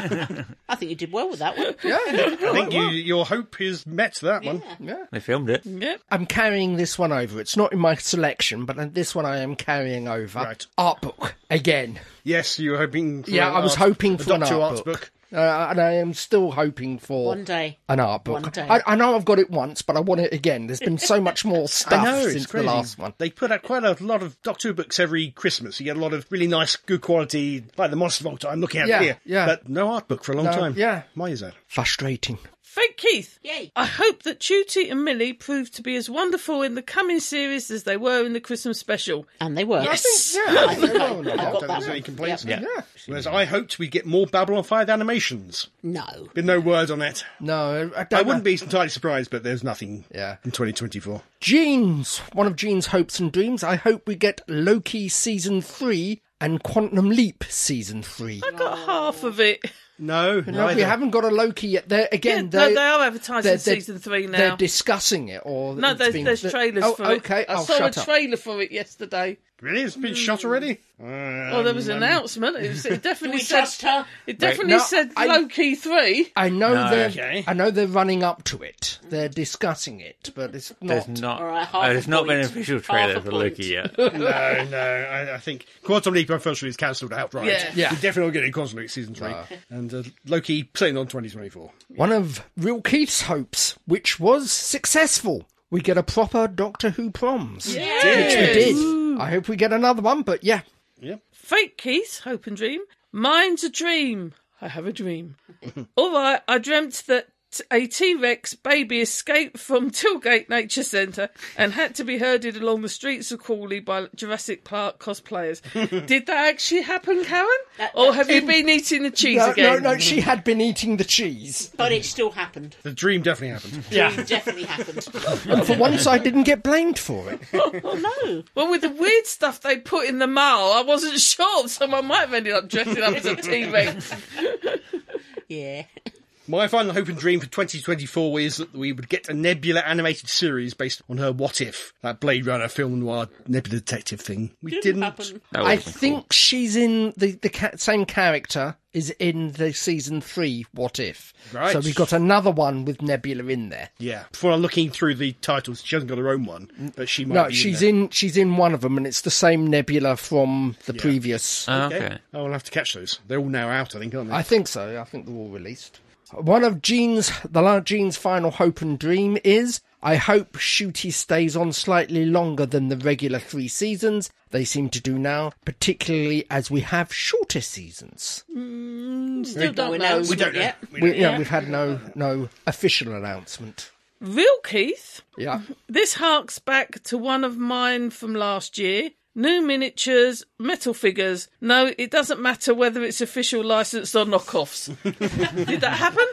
I think you did well with that one. I think your hope is met, that one. Yeah. They filmed it. Yep. I'm carrying this one over. It's not in my selection, but this one I am carrying over. Right. Art book, again. Yes, you were hoping for I was hoping for an Doctor art Arts book. And I am still hoping for One day. an art book. One day. I know I've got it once, but I want it again. There's been so much more stuff I know, it's since crazy. the last one. They put out quite a lot of Doctor Who books every Christmas. You get a lot of really nice, good quality, like the Monster Vault I'm looking at here. Yeah. But no art book for a long time. Yeah. Why is that? Frustrating. Fake Keith. Yay. I hope that Tootie and Millie prove to be as wonderful in the coming series as they were in the Christmas special. And they were. Yes. I think Yeah. I I got don't that think there's any one. complaints. Yep. Yeah. Whereas I hoped we'd get more Babylon 5 animations. No. Been no word on it. No, I don't I know. wouldn't be entirely surprised, but there's nothing Yeah. in 2024. Jeans, one of Jean's hopes and dreams. I hope we get Loki season 3 and Quantum Leap season 3. I got half of it. No, No, we haven't got a Loki yet. They're, again, Yeah, no, they are advertising they're- season 3 now. They're discussing it, or No, it's there's trailers oh, for it. okay, I I'll saw a shut up. trailer for it yesterday. Really? It's been shot already? Oh, there was an announcement. It definitely we said. trust her? It definitely no, said I- Loki 3. I know they're. okay. I know they're running up to it. They're discussing it, but it's not. There's not. All right, half there's a not been an point. official Half trailer a for point. Loki yet. No. I think Quantum Leap, unfortunately, is cancelled outright. Yeah. We're definitely not getting Quantum Leap season 3. And Loki playing on 2024. One of Real Keith's hopes, which was successful. We get a proper Doctor Who proms. Yes. Which we did. I hope we get another one, but yeah. Yep. Fake Keith, hope and dream. Mine's a dream. I have a dream. All right, I dreamt that a T-Rex baby escaped from Tilgate Nature Centre and had to be herded along the streets of Crawley by Jurassic Park cosplayers. Did that actually happen, Karen? Or have you been eating the cheese again? No, she had been eating the cheese. But it still happened. The dream definitely happened. It definitely happened. And for once, I didn't get blamed for it. Oh, no. Well, with the weird stuff they put in the mail, I wasn't sure. Someone might have ended up dressing up as a T-Rex. Yeah. My final hope and dream for 2024 is that we would get a Nebula animated series based on her What If, that Blade Runner film noir Nebula detective thing. We didn't. happen. That I would've been think she's in the same character is in the season 3 What If. Right. So we've got another one with Nebula in there. Yeah. Before I'm looking through the titles, she hasn't got her own one, but she might No, be she's in. she's in one of them, and it's the same Nebula from the previous. cool. There. Okay. Oh, I'll have to catch those. They're all now out, I think, aren't they? I think so. I think they're all released. One of Jean's final hope and dream is, I hope Shooty stays on slightly longer than the regular 3 seasons they seem to do now, particularly as we have shorter seasons. Still don't know. We don't know. yet. We've had no official announcement. Real Keith, Yeah. this harks back to one of mine from last year. New miniatures, metal figures. No, it doesn't matter whether it's official licensed or knockoffs. Did that happen?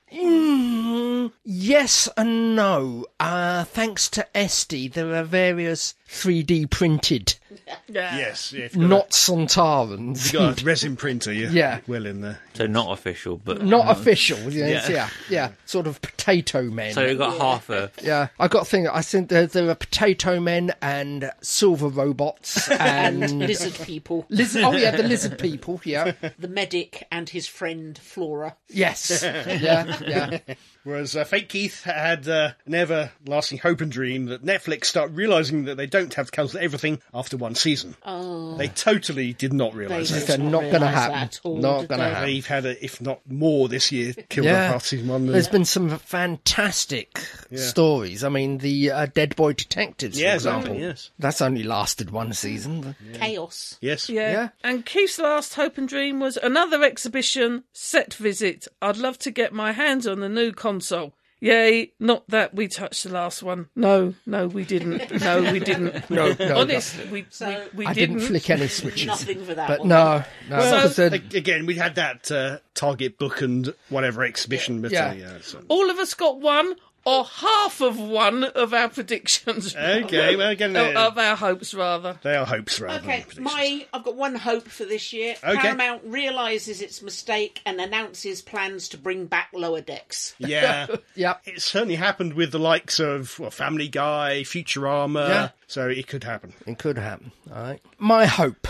Yes and no. Thanks to Esty, there are various 3D printed Yeah. Yes. Yeah, if you've got not Sontarans. You've got a resin printer, Yeah. well in there. So not official, but Not official. Yeah. Yeah. Sort of potato men. so you got half a. Yeah, I got a thing. I think there are potato men and silver robots and Lizard people. Oh yeah, the lizard people. Yeah, The medic and his friend Flora. yes, yeah. Whereas Fake Keith had an everlasting hope and dream that Netflix start realising that they don't have to cancel everything after one season. Oh. They totally did not realise They that. They're did not realise gonna that happen. at all, Not did gonna they? happen. They've had, if not more this year, killed Yeah. off half season 1. There's been some fantastic stories. I mean, the Dead Boy Detectives, for example. yes. That's only lasted one season. But... Chaos. Yes. Yeah. And Keith's last hope and dream was another exhibition set visit. I'd love to get my hands on the new console. Yay, not that we touched the last one. No, we didn't. No, we didn't. No, Honest, we I didn't didn't. flick any switches. Nothing for that But one. no, Well, because they're- again, we had that Target book and whatever exhibition. But, Yeah. so. All of us got one. or half of one of our predictions. Okay, well, again, Of our hopes, rather. they are hopes rather Okay, than predictions. I've got one hope for this year. Okay. Paramount realises its mistake and announces plans to bring back Lower Decks. Yeah. Yep. It certainly happened with the likes of Family Guy, Futurama, Yeah. so it could happen. It could happen. All right. My hope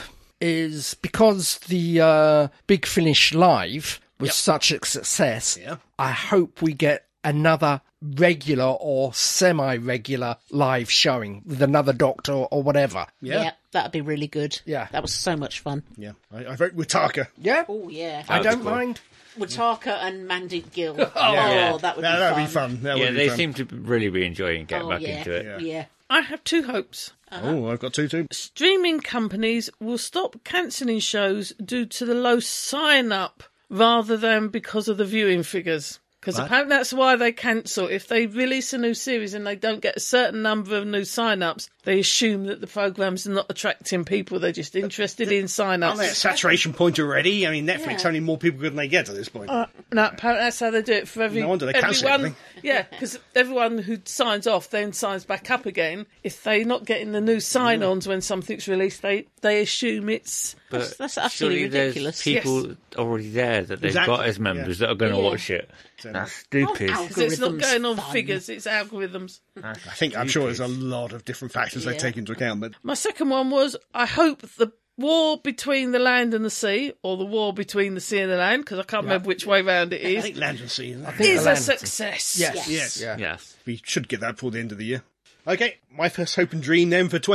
is because the Big Finish Live was such a success, Yeah. I hope we get another regular or semi-regular live showing with another Doctor or whatever. Yeah. That'd be really good. Yeah. That was so much fun. Yeah, I vote with Taka. Yeah. Oh, yeah. I That was don't cool. mind. Wataka and Mandip Gill. Yeah. That would be That'd fun. be fun. That Yeah, would be they fun. seem to really be enjoying getting Oh, back yeah. into it. Yeah. I have two hopes. Oh, I've got two too. Streaming companies will stop cancelling shows due to the low sign-up rather than because of the viewing figures. Because apparently that's why they cancel. If they release a new series and they don't get a certain number of new sign-ups, they assume that the program's not attracting people. They're just interested in Aren't sign-ups. they at saturation point already? I mean, Netflix, how many more people can they get at this point? No, apparently that's how they do it for No wonder they cancel everyone. everything. Yeah, because everyone who signs off then signs back up again. If they're not getting the new sign-ons when something's released, they assume it's... But That's utterly surely ridiculous. there's people already there that they've Exactly, got as members yeah. that are going to Yeah. watch it. That's stupid. Oh, So it's not Algorithms going on fun. figures, it's algorithms. I'm sure there's a lot of different factors they Yeah. take into account, but My second one was, I hope the war between the land and the sea, or the war between the sea and the land, because I can't remember which way round it I is, think Land and Sea, isn't it? is the a land- success. Yes. Yes. Yeah. Yes. We should get that before the end of the year. Okay, my first hope and dream then for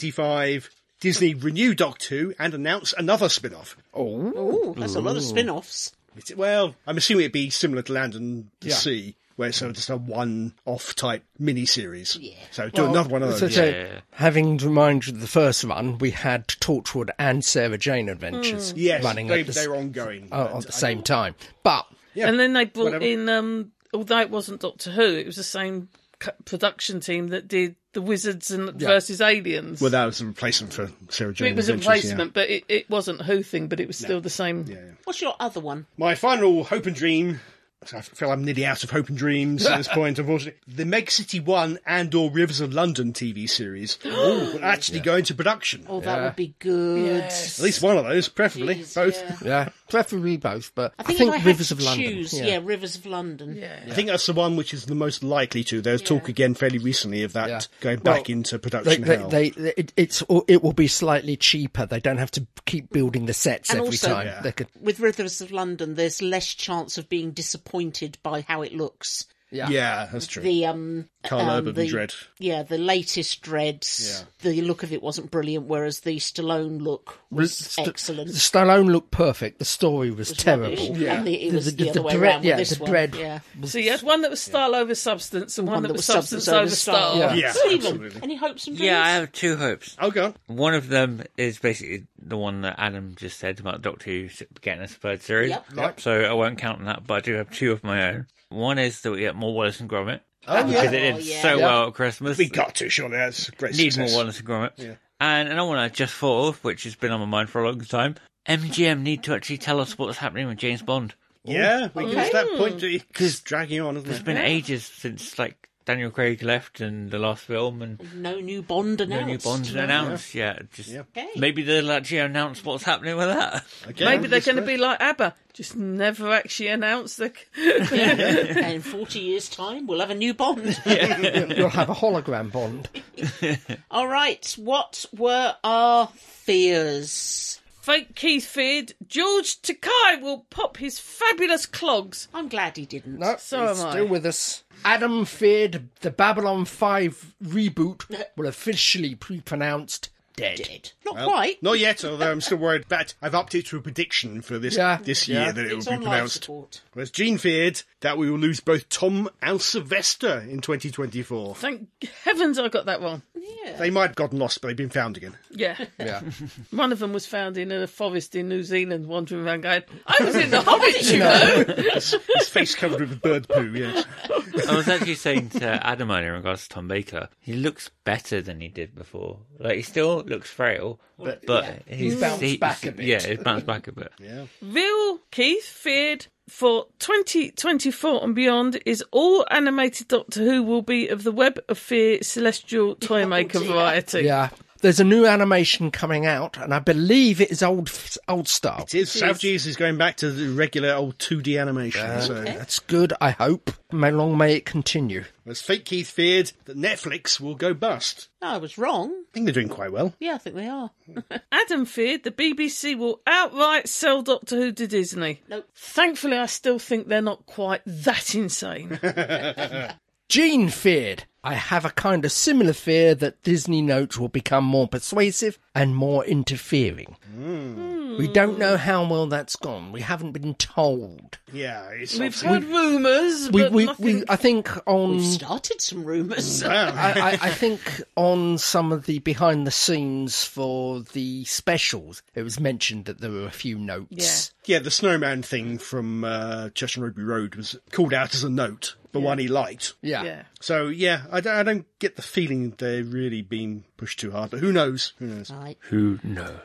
2025. Disney renew Doctor Who and announce another spin-off. Ooh, that's a lot of spin-offs. Well, I'm assuming it'd be similar to Land and the Sea, where it's just a one-off type mini-series. Yeah. So do another one of those. Having reminded the first one, we had Torchwood and Sarah Jane Adventures Yes, running they, at the, they're ongoing. at the same time. But Yeah, And then they brought whatever. in, although it wasn't Doctor Who, it was the same production team that did The Wizards and versus Aliens. Well, that was a replacement for Sarah Jane It was a Adventures, replacement, but it wasn't a Who thing, but it was still the same. Yeah. What's your other one? My final hope and dream, I feel I'm nearly out of hope and dreams at this point, unfortunately. The Meg City 1 and or Rivers of London TV series will actually go into production. Oh, that would be good. Yes. At least one of those, preferably. Jeez, Both. yeah. preferably both. But I think if I had Rivers to of London. choose, Rivers of London. I think that's the one which is the most likely to. There's talk again fairly recently of that going back into production hell. It will be slightly cheaper. They don't have to keep building the sets And every also- time. Yeah. They could, With Rivers of London, there's less chance of being disappointed by how it looks. Yeah, that's true. The Carl Urban the, Dread. Yeah, the latest Dreads. The look of it wasn't brilliant, whereas the Stallone look was excellent. the Stallone looked perfect. The story was terrible. Rubbish. And it was the other way around with this one. Dread. Yeah. So you had one that was style over substance and one that was substance over style. Yeah, Stephen, absolutely. any hopes and dreams? Yeah, I have two hopes. Oh, go on. One of them is basically the one that Adam just said about Doctor Who getting a third series. Yep. So I won't count on that, but I do have two of my own. One is that we get more Wallace and Gromit. Oh, Because yeah. it did yeah. so well at Christmas. We got to, surely. That's a great Need success. more Wallace and Gromit. And another one I just thought of, which has been on my mind for a long time. MGM need to actually tell us what's happening with James Bond. Yeah, we get to that point. It's dragging on, isn't It's it? been ages since Daniel Craig left in the last film, and No new Bond announced. no new Bond announced. Yeah, just Okay. maybe they'll actually announce what's happening with that. Okay, Maybe they're that's going to great. be like ABBA, just never actually announce the... And in 40 years' time, we'll have a new Bond. You'll have a hologram Bond. All right, what were our fears? Fake Keith feared George Takei will pop his fabulous clogs. I'm glad he didn't. No, So he's am I. still with us. Adam feared the Babylon 5 reboot will officially be pronounced dead. Not quite. Not yet, although I'm still worried. But I've upped it to a prediction for this year that it It's will on be life pronounced. support. Whereas Gene feared that we will lose both Tom and Sylvester in 2024. Thank heavens I got that wrong. They might have gotten lost, but they've been found again. Yeah. Yeah. One of them was found in a forest in New Zealand, wandering around going, I was in the Hobbit, you know. His face covered with bird poo, yes. I was actually saying to Adam earlier in regards to Tom Baker, he looks better than he did before. Like, he still looks frail, but He's bounced back a bit. Yeah, he's bounced back a bit. Yeah. Real Keith feared for 2024 and beyond is all animated Doctor Who will be of the Web of Fear Celestial Toymaker variety. Yeah. There's a new animation coming out, and I believe it is old style. It is. Savgees is going back to the regular old 2D animation. So That's good, I hope. May it continue. as Fake Keith feared that Netflix will go bust. No, I was wrong. I think they're doing quite well. Yeah, I think they are. Adam feared the BBC will outright sell Doctor Who to Disney. Nope. Thankfully, I still think they're not quite that insane. Jean feared. I have a kind of similar fear that Disney notes will become more persuasive and more interfering. We don't know how well that's gone. We haven't been told. Yeah, it's We've heard rumours, but nothing... I think on... We've started some rumours. I think on some of the behind the scenes for the specials, it was mentioned that there were a few notes. Yeah, the snowman thing from Cheshire Roadbury Road was called out as a note, the one he liked. Yeah. So, yeah, I don't get the feeling they're really being pushed too hard, but who knows? Who knows? Right. Who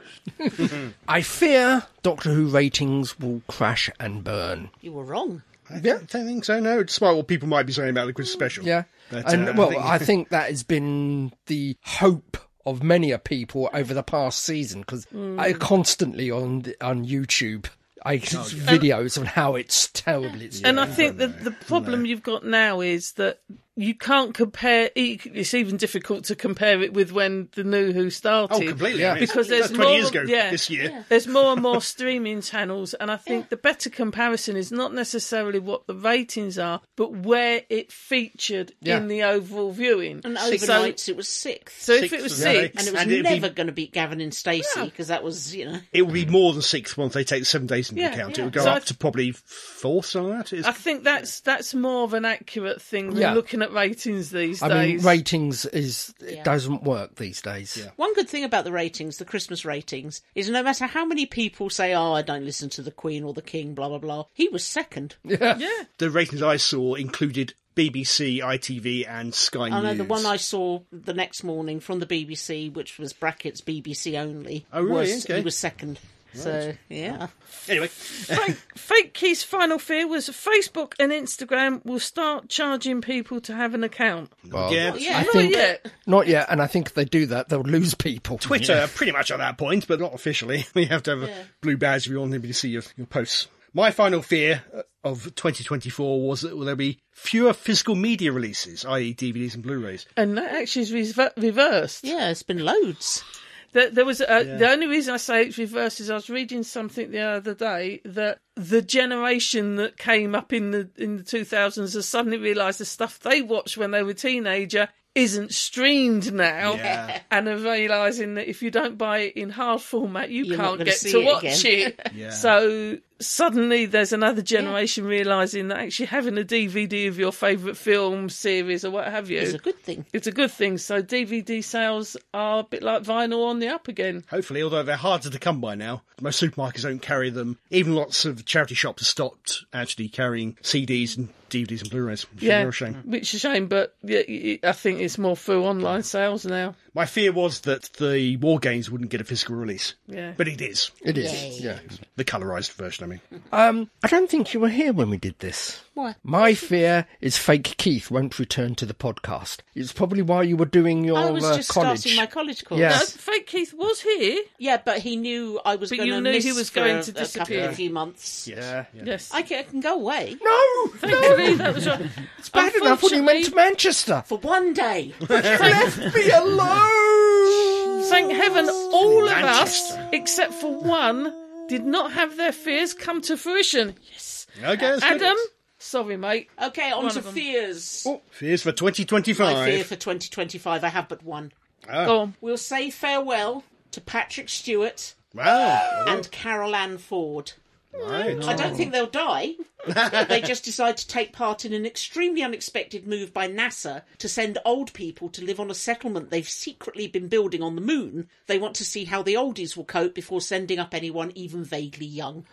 knows? I fear Doctor Who ratings will crash and burn. You were wrong. I don't think so, no. Despite what people might be saying about the Christmas special. Yeah. But, I think that has been the hope of many a people over the past season, because I constantly on YouTube... I videos on how it's terrible. And I think that the problem you've got now is that you can't compare. It's even difficult to compare it with when the new Who started. Oh, completely. Yeah. I mean, Because that's there's 20 more, years ago yeah, this year. There's more and more streaming channels, and I think the better comparison is not necessarily what the ratings are, but where it featured in the overall viewing. And overnights it was sixth. So if it was Sixth, six, And it was never going to beat Gavin and Stacey, because that was, It would be more than 6 once they take the 7 days into account. It would go So up to probably 4th, something like that. I think that's more of an accurate thing than looking at ratings these days. I mean, ratings it doesn't work these days. Yeah. One good thing about the ratings, the Christmas ratings, is no matter how many people say, I don't listen to the Queen or the King, blah, blah, blah, he was second. Yeah. The ratings I saw included BBC, ITV and Sky News. I know the one I saw the next morning from the BBC, which was brackets BBC only, Oh, really? Okay. he was second. So, yeah. Anyway, Fake Keith's final fear was Facebook and Instagram will start charging people to have an account. yeah, Yeah, I not think yet. not yet, and I think if they do that, they'll lose people. Twitter pretty much at that point, but not officially. You have to have a blue badge if you want anybody to see your posts. My final fear of 2024 was that there'll be fewer physical media releases, i.e. DVDs and Blu-rays. And that actually is reversed. Yeah, it's been loads. There was the only reason I say it's reversed is I was reading something the other day that the generation that came up in the 2000s has suddenly realised the stuff they watched when they were a teenager isn't streamed now, and are realising that if you don't buy it in hard format, You're not can't gonna get see to it watch again. it. So suddenly there's another generation realising that actually having a DVD of your favourite film series or what have you It's a good thing. It's a good thing. So DVD sales are a bit like vinyl on the up again. Hopefully, although they're harder to come by now. Most supermarkets don't carry them. Even lots of charity shops have stopped actually carrying CDs and DVDs and Blu-rays, which is a real shame. Which is a shame, but I think it's more through online sales now. My fear was that the War Games wouldn't get a physical release. Yeah. But it is. It is. Yeah. The colourised version, I mean. I don't think you were here when we did this. Why? My fear is Fake Keith won't return to the podcast. It's probably while you were doing your I was just college. starting my college course. Yeah. No, Fake Keith was here. Yeah, but he knew I was But going you to knew miss he was for going to a couple disappear. of a few months. Yeah. Yes. I can go away No! Thankfully, that was right. It's bad enough when you went to Manchester. for one day. Left me alone! Thank heaven all of Manchester. us, except for one, did not have their fears come to fruition. Yes. Okay, that's good. Adam, sorry, mate. Okay, on One to of 'em. fears. Fears for My fear 2025. for 2025, I have but one. Go on. We'll say farewell to Patrick Stewart Wow. and Carol Ann Ford. Right. I don't think they'll die. They just decide to take part in an extremely unexpected move by NASA to send old people to live on a settlement they've secretly been building on the moon. They want to see how the oldies will cope before sending up anyone even vaguely young.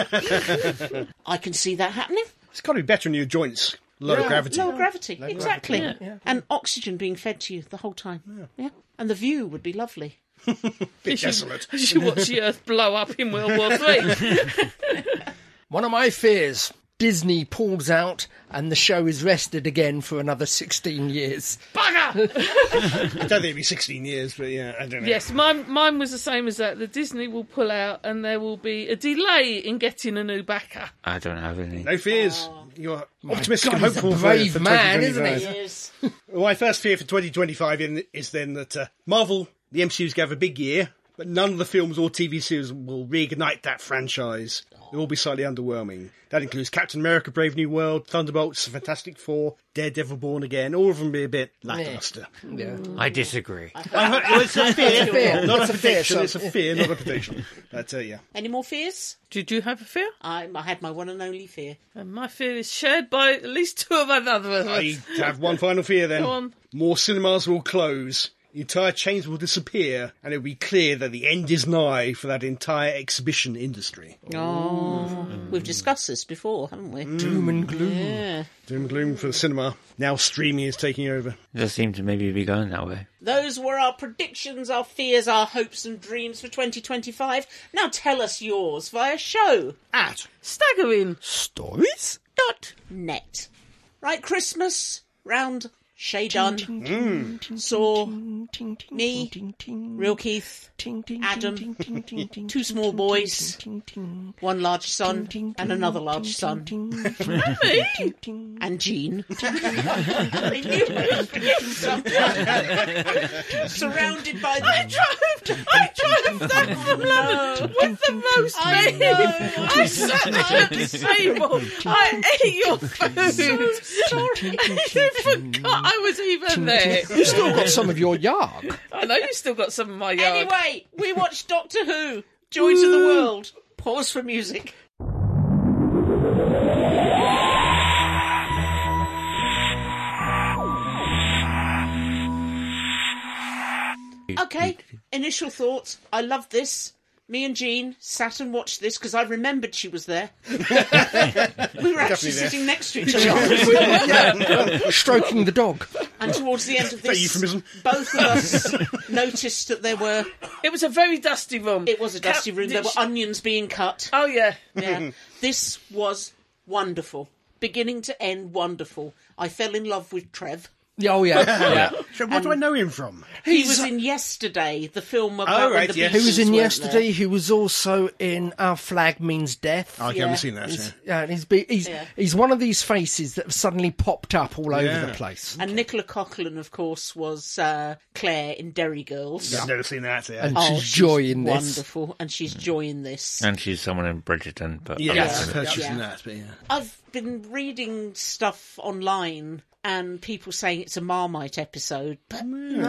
I can see that happening. It's got to be better in your joints. Lower gravity. Lower gravity, exactly. Yeah. And oxygen being fed to you the whole time. Yeah. And the view would be lovely. Bit desolate. You should watch the Earth blow up in World War III. One of my fears. Disney pulls out and the show is rested again for another 16 years. I don't think it'll be 16 years, but yeah, I don't know. Yes, mine was the same as that. The Disney will pull out and there will be a delay in getting a new backer. I don't have any. No fears. You're optimistic and God, he's a hopeful brave for man, isn't 2025. he? Yes. Well, my first fear for 2025 is then that Marvel, the MCU's going to have a big year, but none of the films or TV series will reignite that franchise. It will be slightly underwhelming. That includes Captain America, Brave New World, Thunderbolts, Fantastic Four, Daredevil, Born Again. All of them be a bit lackluster. Yeah. I disagree. It's a fear, not a It's a fear, prediction. so- It's a fear, not a prediction. But yeah. Any more fears? Did you have a fear? I had my one and only fear. And my fear is shared by at least two of another of I us. have one final fear then. Go on. More cinemas will close. The entire chains will disappear, and it'll be clear that the end is nigh for that entire exhibition industry. Oh, we've discussed this before, haven't we? Doom and gloom. Yeah. Doom and gloom for the cinema. Now streaming is taking over. It does seem to maybe be going that way. Those were our predictions, our fears, our hopes and dreams for 2025. Now tell us yours via show At Staggering. Stories? .net. Right, Christmas, round Shay Dunn, Saw, me, Real Keith, Adam, two small boys, one large son, and another large son, and Jean. I knew I was forgetting something. Surrounded by I drove that from London with the roast I beef. know. I sat at the table. I ate your food. sorry. I forgot I was even there. You still got some of your yarg. I know you still got some of my yard. Anyway, we watched Doctor Who, Joy to the World. Pause for music. Okay, initial thoughts. I loved this. Me and Jean sat and watched this because I remembered she was there. We were actually there. sitting next to each other. Stroking the dog. And towards the end of this, euphemism. both of us noticed that there were... It was a very dusty room. It was a dusty room. There were onions being cut. Oh, yeah. Yeah. This was wonderful. Beginning to end, wonderful. I fell in love with Trev. Oh, yeah. So what do I know him from? He was in Yesterday, the film about right, when the yes. He Beatles was in weren't Yesterday. there. He was also in Our Flag Means Death. I haven't seen that. Yeah. Yeah, and he's one of these faces that have suddenly popped up all over the place. And Nicola Coughlan, of course, was Claire in Derry Girls. I've never seen that. Yeah. And she's Joy in this. Wonderful. And she's Joy in this. And she's someone in Bridgerton, but Yeah, Yes. I've heard she's Yeah. in that, but yeah. I've been reading stuff online and people saying it's a Marmite episode, but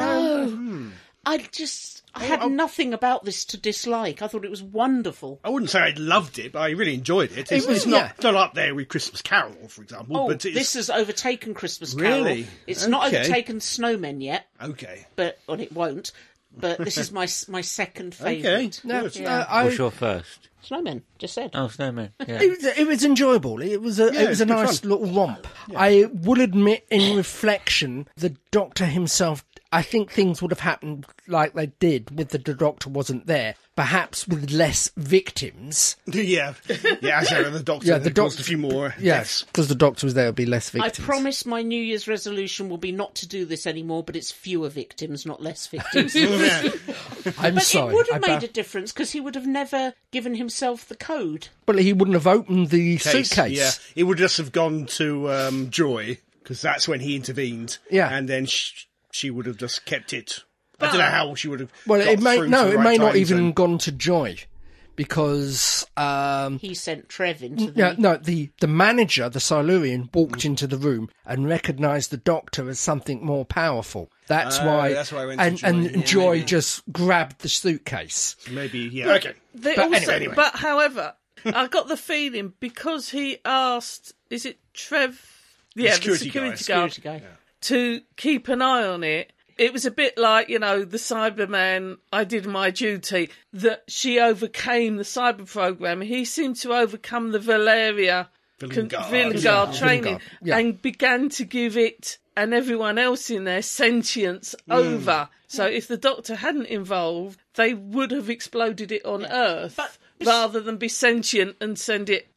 no. I had nothing about this to dislike. I thought it was wonderful. I wouldn't say I loved it, but I really enjoyed it. It's not up there with Christmas Carol, for example. Oh, but it's... this has overtaken Christmas Carol. Really? It's not Okay. overtaken Snowmen yet, Okay. but it won't. But this is my second Okay. favourite. No, Good. what's your first? Snowmen, just said. Oh, Snowman. Yeah. It was enjoyable. It was a good nice fun. little romp. I will admit, in reflection, the Doctor himself. I think things would have happened like they did with the Doctor wasn't there, perhaps with less victims. Yeah. Yeah, as the Doctor. Yeah, Yeah, the caused Doctor- a few more Yes, deaths. because the Doctor was there, would be less I victims. promise my New Year's resolution will be not to do this anymore, but it's fewer victims, not less victims. Yeah. I'm But sorry. it would have I made a difference because he would have never given himself the code. But he wouldn't have opened the Case, suitcase. Yeah. It would just have gone to Joy, because that's when he intervened. Yeah. And then she would have just kept it. I don't know how she would have. Well, got it may through to the it right may not time even zone. gone to Joy, because He sent Trev into the... yeah, no, the manager, the Silurian, walked into the room and recognised the Doctor as something more powerful. That's why. that's why I went to Joy. and Yeah, Joy maybe. just grabbed the suitcase. Maybe, yeah. Okay. They But also, anyway. but however, I got the feeling because he asked, is it Trev? Yeah, the security security guy. guard, Security guy. to keep an eye on it. It was a bit like, the Cyberman, I did my duty, that she overcame the cyber program. He seemed to overcome the Valeria Villain Guard. Guard training Guard, yeah. and began to give it and everyone else in there sentience over. So if the Doctor hadn't involved, they would have exploded it on Earth But- rather than be sentient and send it out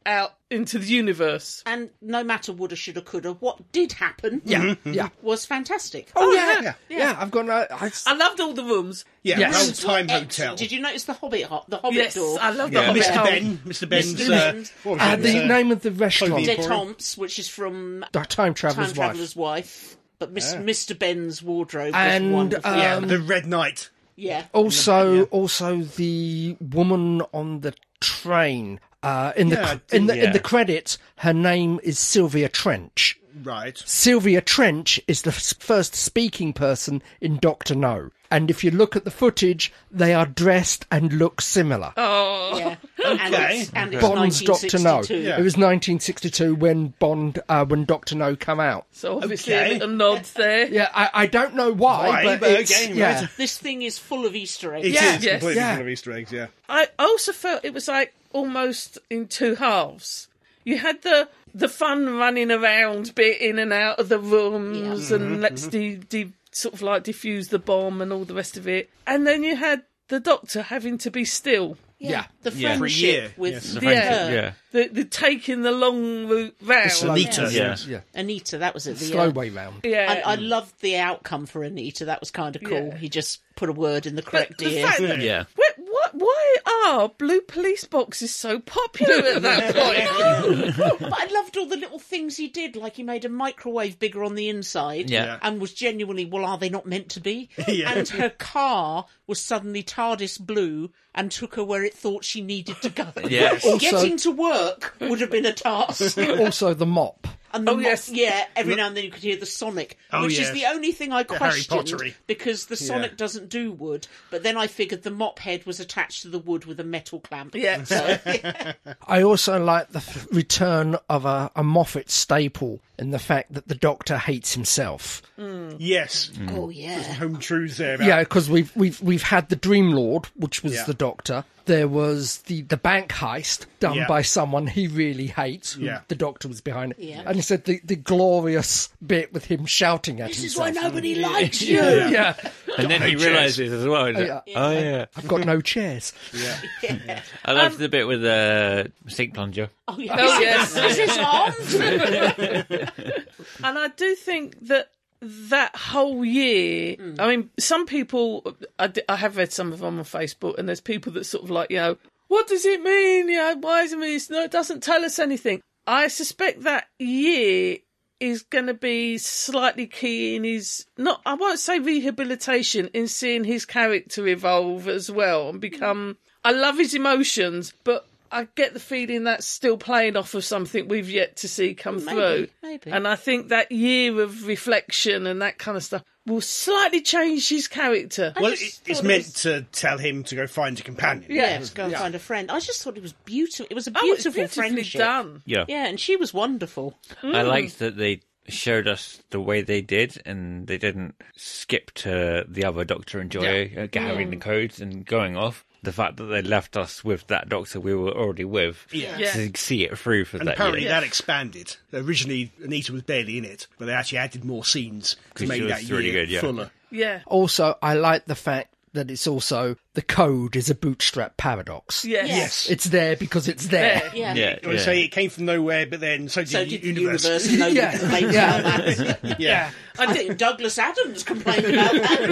into the universe. And no matter woulda, shoulda, coulda, what did happen was fantastic. Oh, yeah. I've got no... I loved all the rooms. Yeah, Yes. the old time Excellent. hotel. Did you notice the Hobbit Yes, door? I love the Yeah, Hobbit. Mr. Ben's, Mr. Ben's. what was it? the name of the restaurant. Des Tomps, which is from The Time Traveller's Time Wife. Traveller's Wife. But Mr. Ben's wardrobe was And, wonderful. Yeah, the Red Knight. yeah. Also the woman on the train. In the credits, her name is Sylvia Trench. Right. Sylvia Trench is the first speaking person in Doctor No. And if you look at the footage, they are dressed and look similar. Yeah. And it's Bond's Doctor No. 1962. Yeah. It was 1962 when Doctor No come out. So obviously Okay. a little nod there. Yeah, I don't know why, but it's, again, yeah. right. This thing is full of Easter eggs. It Yeah. is Yes. completely Yeah. full of Easter eggs, yeah. I also felt it was like almost in two halves. You had the fun running around bit in and out of the rooms and let's sort of like defuse the bomb and all the rest of it. And then you had the Doctor having to be still. Yeah. The Yeah. For a friendship year, with yes. The her. friendship, yeah. The taking the long route round. Anita, Yeah. Yeah. Anita, that was it. The, Slow way round. Yeah. I loved the outcome for Anita. That was kind of cool. Yeah. He just put a word in the correct the ear. fact that- Yeah. Why are blue police boxes so popular at that point? But I loved all the little things he did, like he made a microwave bigger on the inside, Yeah. and was genuinely, well, are they not meant to be? Yeah. And her car was suddenly TARDIS blue and took her where it thought she needed to go. Yes. Also- Getting to work would have been a task. Also the mop. And the Oh, yes. yeah, every now and then you could hear the Sonic, Oh, which yes. is the only thing I Harry questioned, Pottery. because the Sonic doesn't do wood, but then I figured the mop head was attached to the wood with a metal clamp. Yeah. So, I also like the return of a Moffat staple in the fact that the Doctor hates himself. Yes. oh, yeah. Home truths there. About Yeah, because we've had the Dream Lord, which was Yeah. the Doctor. There was the bank heist done Yeah. by someone he really hates. Who Yeah. The Doctor was behind it. Yeah. And he said the glorious bit with him shouting at This is himself. why nobody likes you. Yeah. And then he chairs. realises as well. Yeah. Oh, yeah. I've got no chairs. I loved the bit with the sink plunger. Oh, yeah. Oh, yes. This is on. And I do think that whole year, I mean, some people, I have read some of them on Facebook, and there's people that sort of like, what does it mean? Why is it mean? No, it doesn't tell us anything. I suspect that year is going to be slightly key in his, I won't say rehabilitation, in seeing his character evolve as well and become, I love his emotions, but I get the feeling that's still playing off of something we've yet to see come through. Maybe. And I think that year of reflection and that kind of stuff will slightly change his character. Well, just it's thought it meant was- to tell him to go find a companion. Yeah, to go and find a friend. I just thought it was beautiful. It was a Oh, it's beautiful beautifully friendship. done. Yeah. Yeah, and she was wonderful. I liked that they showed us the way they did, and they didn't skip to the other Doctor and Joy gathering the codes and going off. The fact that they left us with that Doctor we were already with, Yeah. Yeah. to see it through for And that apparently year. that expanded. Originally, Anita was barely in it, but they actually added more scenes to Because make it was that year really good, yeah. fuller. Yeah. Also, I like the fact that it's also the code is a bootstrap paradox. Yes. Yes. It's there because it's there. Yeah. Yeah, I would say it came from nowhere, but then so did, So did the the universe. universe. Nobody Yeah. complained Yeah. about that. Yeah. I think Douglas Adams complained about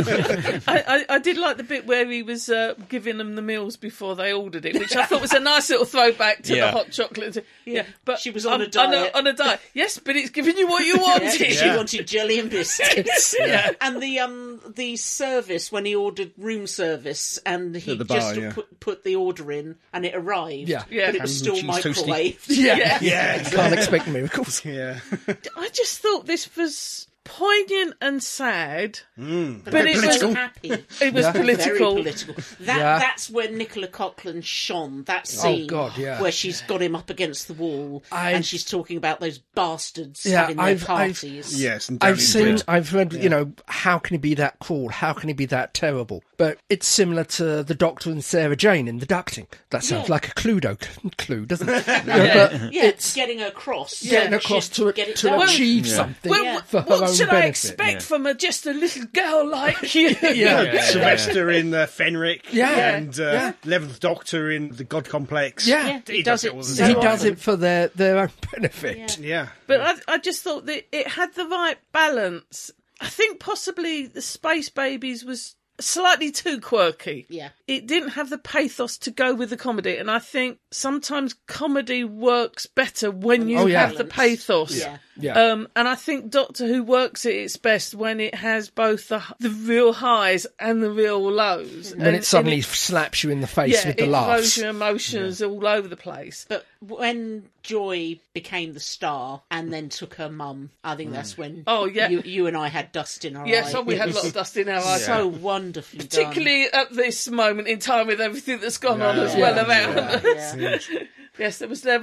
that. I did like the bit where he was giving them the meals before they ordered it, which I thought was a nice little throwback to Yeah. the hot chocolate. Yeah, but She was on a diet. On a diet. Yes, but it's giving you what you wanted. She wanted jelly and biscuits. Yeah. And the service, when he ordered room service, and he At the bar, just yeah. put the order in, and it arrived. Yeah. Yeah. But it was still Ham and cheese toasty. microwaved. Yeah. Yeah. Can't expect miracles. Yeah. I just thought this was poignant and sad, but it political. was Happy. it was Yeah. Very political. political. Yeah. That's when Nicola Coughlan shone. That scene God, yeah. where she's got him up against the wall and she's talking about those bastards Yeah, having their I've- parties. Yes. And I've Downing seen, Street. I've read, how can he be that cruel? How can he be that terrible? But it's similar to the Doctor and Sarah Jane in the ducting. That sounds like a clue, doesn't it? But Yeah, it's getting her across. getting So across she'd to get it done. achieve something Well, for her what's What should I benefit. expect from just a little girl like you? Sylvester in Fenric, Yeah. and 11th Doctor in the God Complex. Yeah. He does it all the so He time. does it for their own benefit. Yeah. But I just thought that it had the right balance. I think possibly the Space Babies was slightly too quirky. Yeah. It didn't have the pathos to go with the comedy, and I think sometimes comedy works better when you have the pathos. Yeah. Yeah. And I think Doctor Who works at its best when it has both the real highs and the real lows. When it suddenly slaps you in the face with the it laughs. throws your emotions all over the place. But when Joy became the star and then took her mum, I think that's when you and I had dust in our Yes, eye. we had a lot of dust in our eyes. So wonderfully done. Particularly at this moment in time with everything that's gone on as well around. Yeah. Yes, there was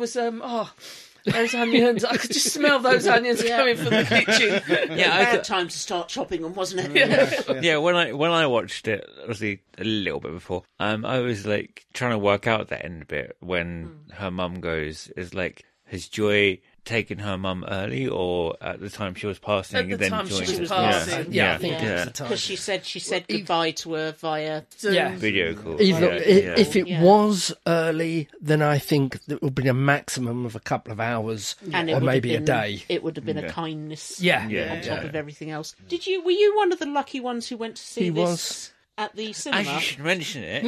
those onions. I could just smell those onions coming from the kitchen. Bad time to start chopping them, wasn't it? Yeah, when I watched it, obviously a little bit before, I was like trying to work out that end bit when her mum goes, is like, has Joy taken her mum early or at the time she was passing At the and then time she joined was us? passing. Yeah, I think it was the time. Because she said goodbye to her via Yeah. Video call. Either, Yeah. if it was early, then I think it would be a maximum of a couple of hours and it or would maybe have been, a day. It would have been a kindness Yeah. on top of everything else. Were you one of the lucky ones who went to see He this was. at the cinema? As you should mention it.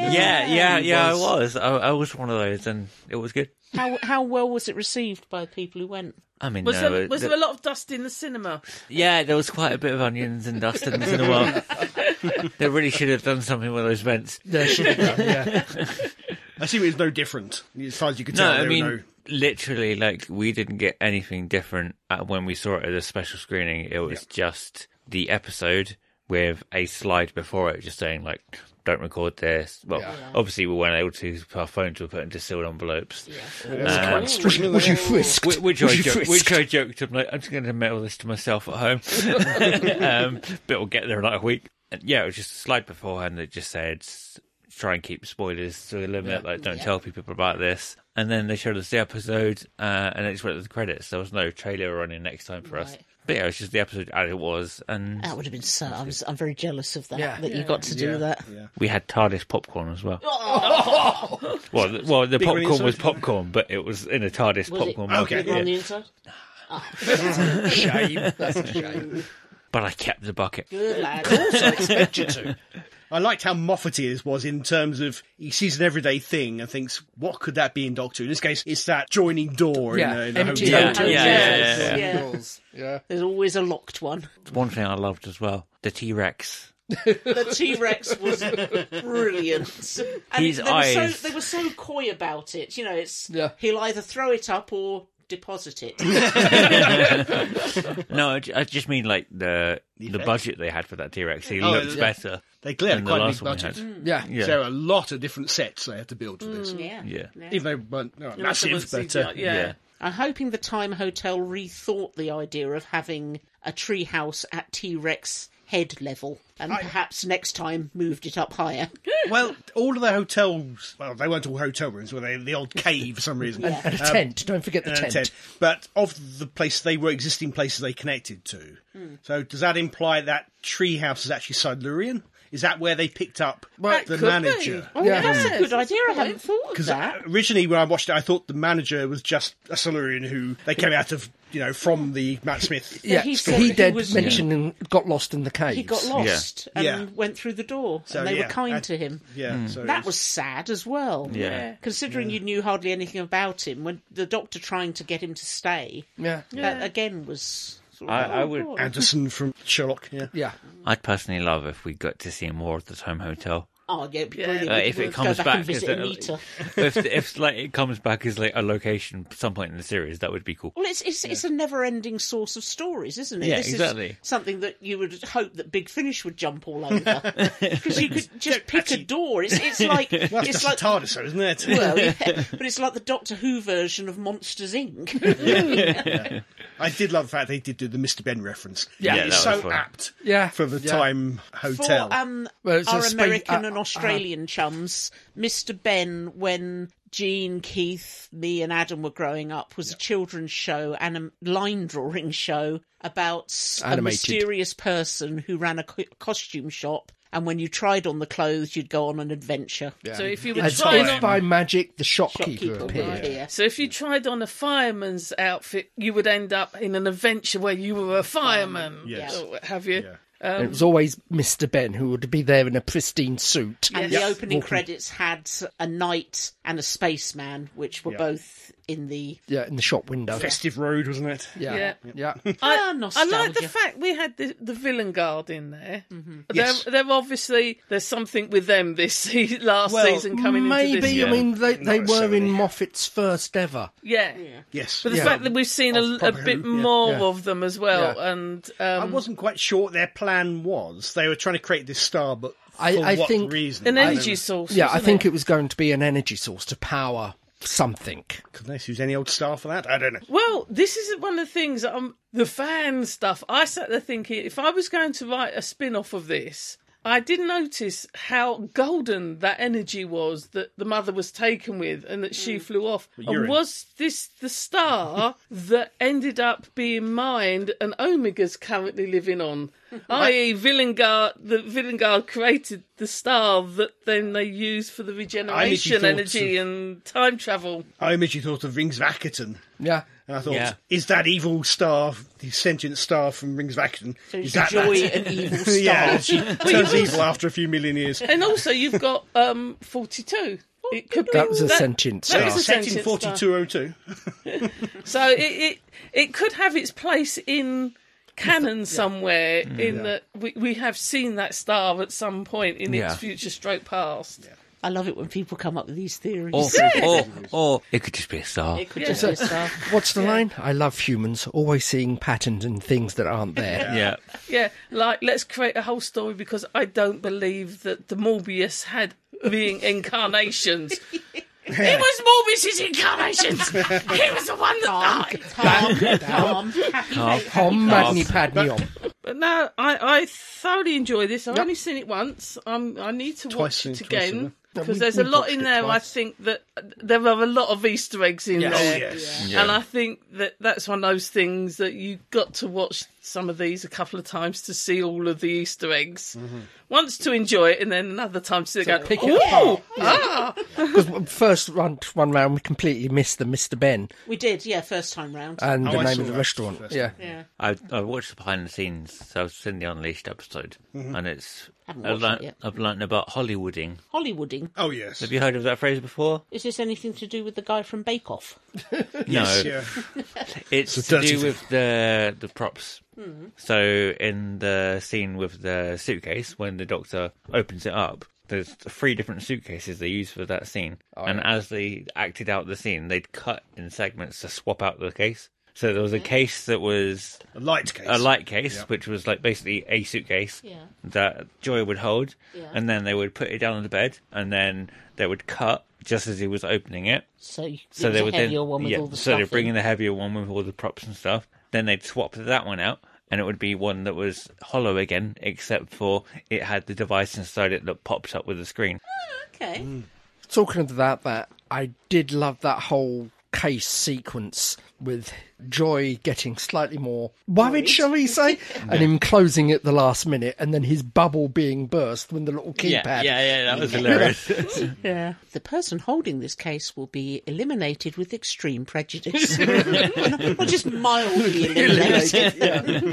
Yeah. I was. I was one of those and it was good. How well was it received by people who went? I mean, Was there a lot of dust in the cinema? Yeah, there was quite a bit of onions and dust in the cinema. They really should have done something with those vents. There should have done, yeah. I assume it was no different. As far as you could No, tell, I there mean, were no... literally, like, we didn't get anything different when we saw it at a special screening. It was just the episode with a slide before it just saying, like, don't record this. Well, obviously we weren't able to, our phones were put into sealed envelopes. Was you frisked? Which I joked, I'm like, I'm just going to mail this to myself at home. But we'll get there in like a week. And yeah, it was just a slide beforehand that just said, try and keep spoilers to a limit, like don't tell people about this. And then they showed us the episode, and it just went to the credits. There was no trailer running next time for us. But yeah, it was just the episode as it was, and That would have been so. I'm very jealous of that. Yeah. That you got to do that. Yeah. we had TARDIS popcorn as well. Well, the popcorn was popcorn, but it was in a TARDIS Was popcorn. it Okay, bigger on the inside? Shame. That's a shame. But I kept the bucket. Good lad. I expect you to. I liked how Moffat it was in terms of he sees an everyday thing and thinks, what could that be in Doctor Who? In this case, it's that joining door in a empty hotel. hotel. Yeah. Yeah. There's always a locked one. One thing I loved as well, the T-Rex. The T-Rex was brilliant. And His they were eyes. they were so coy about it. You know, it's Yeah. he'll either throw it up or deposit it. No, I just mean like the budget they had for that T-Rex. He looked better They clearly than had the quite a last big one we budget. had. Yeah. Yeah. So a lot of different sets they had to build for this. Yeah. Yeah. Even though they weren't massive, but CGI, Yeah. I'm hoping the Time Hotel rethought the idea of having a treehouse at T-Rex head level, and perhaps next time moved it up higher. well, all of the hotels, well, they weren't all hotel rooms, were they? The old cave for some reason. And a tent. Don't forget the And a tent. But of the places, they were existing places they connected to. So does that imply that treehouse is actually Silurian? Is that where they picked up the could manager? be. Oh, Yeah. that's a good idea. I hadn't thought of Because that. originally when I watched it, I thought the manager was just a Silurian who they came out of, from the Matt Smith. Yeah, he he, said he did was- mention and got lost in the caves. He got lost and Yeah. went through the door, So, and they yeah, were kind and- to him. Yeah, so That was sad as well. Yeah. Considering you knew hardly anything about him, when the Doctor trying to get him to stay, Yeah. that again was. Sort of, I would- God. Anderson from Sherlock. Yeah. Yeah. I'd personally love if we got to see more of the Time Hotel. Oh, yeah, brilliant. If We'll it comes go back back and visit as Anita. if like it comes back as like a location at some point in the series, that would be cool. Well, it's a never-ending source of stories, isn't it? Yeah, This exactly. is something that you would hope that Big Finish would jump all over, because you could just pick a door. It's like Well, it's it's like the TARDIS, though, isn't it? well, yeah, but it's like the Doctor Who version of Monsters Inc. I did love the fact they did do the Mr. Ben reference. Yeah, it's that was so fun. apt Yeah. for the Yeah. Time Hotel. For Well, it's a our spa- American and Australian chums, Mr. Ben, when Jean, Keith, me and Adam were growing up, was a children's show and a line drawing show about a Animated. mysterious person who ran a costume shop, and when you tried on the clothes, you'd go on an adventure. So if you were As trying if on, by magic, the shopkeeper Shopkeeper would appeared. appear. so if you tried on a fireman's outfit, you would end up in an adventure where you were a fireman. Yes. Or what have you? Yeah. And it was always Mr. Ben who would be there in a pristine suit. And Yes. the opening Walking. credits had a knight and a spaceman, which were both in the... Yeah, in the shop window. Festive Road, wasn't it? Yeah. Yeah. I like nostalgia. the fact we had the villain guard in there. Yes. They're obviously, there's something with them this last Well, season coming into this. Maybe, year. I mean, they were necessarily. in Moffat's first ever. Yeah. Yes. But the Yeah. fact that we've seen a Proper bit Who, yeah. more Yeah. of them as well, Yeah. and I wasn't quite sure what their plan was. They were trying to create this star, but for I what think reason? an I don't energy know. source. Yeah, I wasn't think it? it was going to be an energy source to power something. Could they use any old star for that? I don't know. Well, this is one of the things, the fan stuff. I sat there thinking, if I was going to write a spin-off of this, I did notice how golden that energy was that the mother was taken with and that she flew off. urine. And was this the star that ended up being mined and Omega's currently living on? I.e. the Villain Guard created the star that then they used for the regeneration thought energy and time travel. I immediately thought of Rings of Akaton. Yeah. And I thought, Yeah. is that evil star, the sentient star from Rings of Akaton, So is it's that Joy that? an evil star. Yeah, she turns evil after a few million years. And also, you've got 42. It could be That was a that- sentient that star. is a Set in sentient star. 4202. So it could have its place in canon somewhere. In that we have seen that star at some point in Yeah. its future stroke past. I love it when people come up with these theories. Or it could just be a star. It could just be a star. What's the line? I love humans, always seeing patterns in things that aren't there. Yeah. Yeah, like let's create a whole story because I don't believe that the Morbius had being incarnations. It was Morbius's incarnations. He was the one that died. Calm. Happy Hom Magni Padme Om. But no, I thoroughly enjoy this. I've only seen it once. I need to watch it twice again over. because there's a lot in there. I think that there are a lot of Easter eggs in there. Oh, yes. Yeah. And I think that that's one of those things that you got to watch some of these a couple of times to see all of the Easter eggs. Once to enjoy it, and then another time to go, pick it "Ooh, apart." Because first one round, we completely missed the Mr. Ben We did, yeah, first time round. and Oh, the I name saw of the that restaurant. first. Yeah. yeah. I watched the behind the scenes, so I've seen the Unleashed episode, and it's Haven't watched it yet. I've learned about Hollywooding. Hollywooding. Oh, yes. Have you heard of that phrase before? Is this anything to do with the guy from Bake Off? Yes, No, yeah. it's It's a to dirty do with the props. So in the scene with the suitcase, when the doctor opens it up, there's 3 different suitcases they use for that scene. And as they acted out the scene, they'd cut in segments to swap out the case. So there was a case that was A light case. a light case, Yeah. which was like basically a suitcase Yeah. that Joy would hold, Yeah. and then they would put it down on the bed, and then they would cut just as he was opening it. So it So was they a would heavier then, one with yeah, all the so stuff they're bringing in. the heavier one with all the props and stuff. Then they'd swap that one out, and it would be one that was hollow again, except for it had the device inside it that pops up with the screen. Okay. Talking about that, I did love that whole case sequence with Joy getting slightly more worried, shall we say, and him closing at the last minute, and then his bubble being burst when the little keypad. Yeah, that was hilarious. Yeah. The person holding this case will be eliminated with extreme prejudice. Or just mildly eliminated.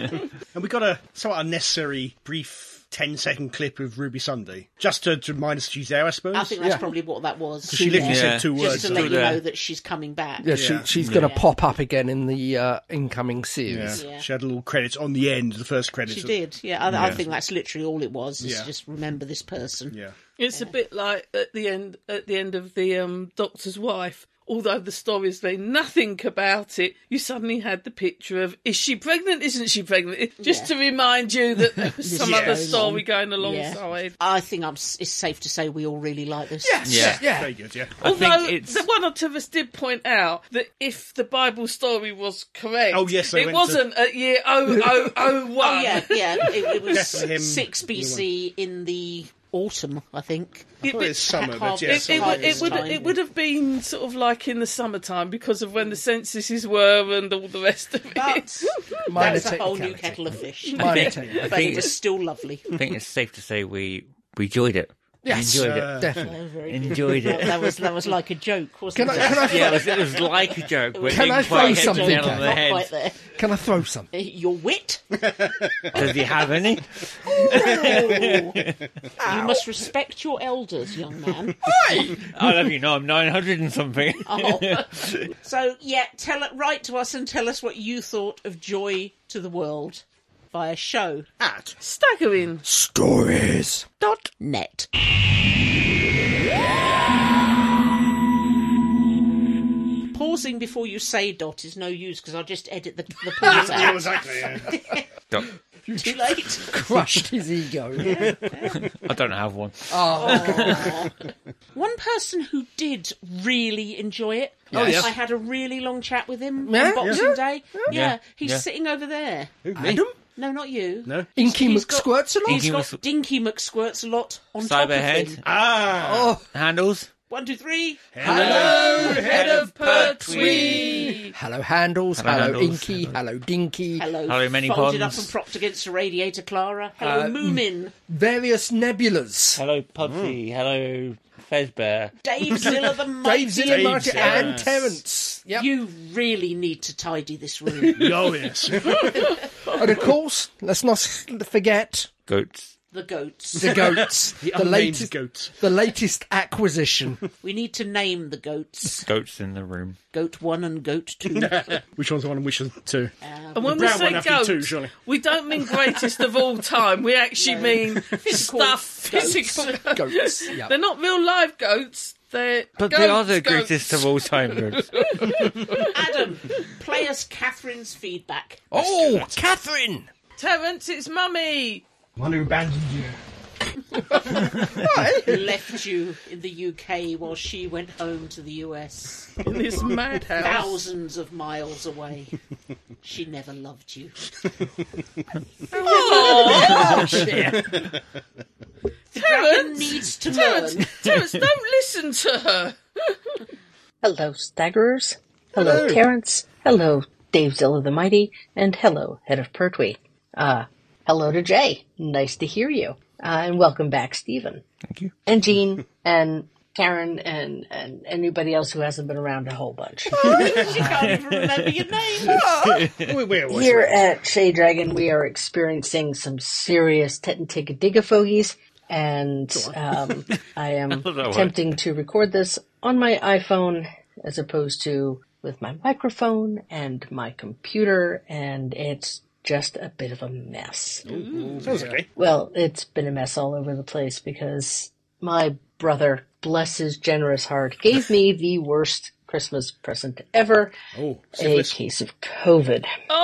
And we got a somewhat unnecessary brief 10-second clip of Ruby Sunday, just to remind us she's there, I suppose. I think that's probably what that was. She literally Yeah. said 2 Just words. to let you there. know that she's coming back. Yeah, Yeah. she's going to pop up again in the incoming series. Yeah. Yeah. She had a little credits on the end, the first credits. She did, yeah. I think that's literally all it was. Is Yeah. just remember this person. Yeah. It's a bit like at the end of the Doctor's Wife. Although the stories say nothing about it, you suddenly had the picture of, is she pregnant, isn't she pregnant? Just to remind you that there was some Yeah. other story going Yeah. alongside. I think it's safe to say we all really like this. Yeah. Very good, yeah. I Although think it's the one or two of us did point out that if the Bible story was correct, Oh, yes, they it went wasn't at year 0001. Oh, yeah. It was Definitely him. 6 BC in the autumn, I think. I thought it's summer, but yeah, It would have been sort of like in the summertime because of when the censuses were and all the rest of it. But Minor that's a whole new technicality. kettle of fish. Minor technicality. But it was still lovely. I think it's safe to say we enjoyed it. Yes, Enjoyed it. definitely. Oh, very Enjoyed good. it. That was like a joke, wasn't Can it? I Yeah, it was like a joke. But Can I didn't throw quite hit something the nail on at the Not head. quite there. Can I throw something? Your wit? Does he have any? You must respect your elders, young man. I'll have you know I'm 900 and something. Oh. So, yeah, write to us and tell us what you thought of Joy to the World via show At Staggering. Stories. .net. Pausing before you say dot is no use because I'll just edit the pause yeah, out. exactly. Yeah. Too late. Crushed his ego. I don't have one. One person who did really enjoy it. Yes. I had a really long chat with him Yeah? on Boxing Day. Yeah, Yeah. he's Yeah. sitting over there. Adam? No, not you. No. Inky He's got- McSquirts a lot? He's got Mc- Dinky McSquirts a lot on top of Cyberhead. him. Ah. Handles. 1, 2, 3. Hello, Head of Pertwee. Hello, Handles. Hello, Hello, Handles. Inky. Hello, Dinky. Hello, Hello, Many folded Ponds. up and propped against a radiator, Clara. Hello, Moomin. Various nebulas. Hello, Pudsey. Hello, Fezbear. Dave Zilla the Mighty. Dave Zilla, Martin, Zilla. and Terence. Yep. You really need to tidy this room. Oh, yes. And of course, let's not forget Goats. The goats. the goats. The the unnamed goat. The latest acquisition. We need to name the goats. Goats in the room. Goat 1 and Goat 2. Which one's the one and which one's two? And when we brown say one after two, goat, surely. we don't mean greatest of all time. We actually mean physical goats. Goats. Yeah. They're not real live goats. They're But goats, they are the goats. greatest of all time, goats. Adam, play us Catherine's feedback. Oh, Catherine! Terence, it's Mummy. One who abandoned you. Who left you in the UK while she went home to the US. In this madhouse. Thousands of miles away. She never loved you. The dragon needs to learn. Terence, don't listen to her. Hello, Staggerers. Hello, Terence. Hello, Dave Zilla the Mighty. And hello, Head of Pertwee. Hello to Jay. Nice to hear you. And welcome back, Stephen. Thank you. And Jean, and Karen, and anybody else who hasn't been around a whole bunch. She can't even remember your name. Here at Shea Dragon, we are experiencing some serious Tetten-Tigga-Digga-fogies, and I am attempting to record this on my iPhone as opposed to with my microphone and my computer, and it's just a bit of a mess. Sounds okay. Well, it's been a mess all over the place because my brother, bless his generous heart, gave me the worst Christmas present ever, Oh, a syphilis. case of COVID.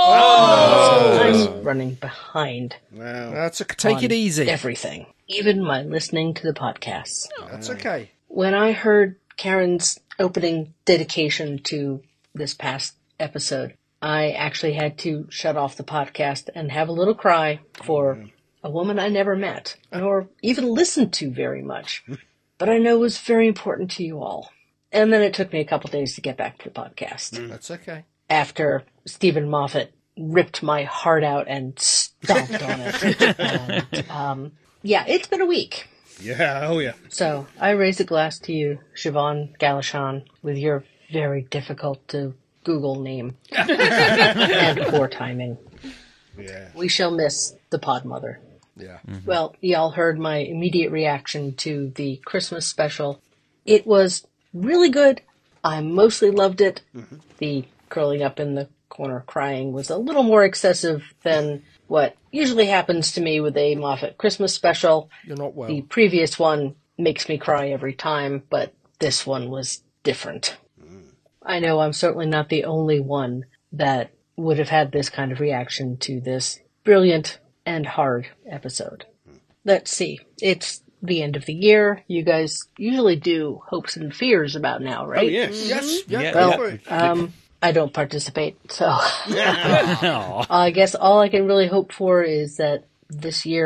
Oh! So I'm running behind Wow. That's take it easy. everything, even my listening to the podcasts. That's okay. When I heard Karen's opening dedication to this past episode, I actually had to shut off the podcast and have a little cry for a woman I never met or even listened to very much, but I know was very important to you all. And then it took me a couple days to get back to the podcast. That's okay. After Stephen Moffat ripped my heart out and stomped on it. And, yeah, it's been a week. Yeah, oh yeah. So I raise a glass to you, Siobhan Galishon, with your very difficult to Google name and poor timing. Yeah. We shall miss the pod mother. Yeah. Well, y'all heard my immediate reaction to the Christmas special. It was really good. I mostly loved it. The curling up in the corner crying was a little more excessive than what usually happens to me with a Moffat Christmas special. You're not well. The previous one makes me cry every time, but this one was different. I know I'm certainly not the only one that would have had this kind of reaction to this brilliant and hard episode. Let's see. It's the end of the year. You guys usually do hopes and fears about now, right? Oh, yes. Yes. Yeah. Well, I don't participate, so I guess all I can really hope for is that this year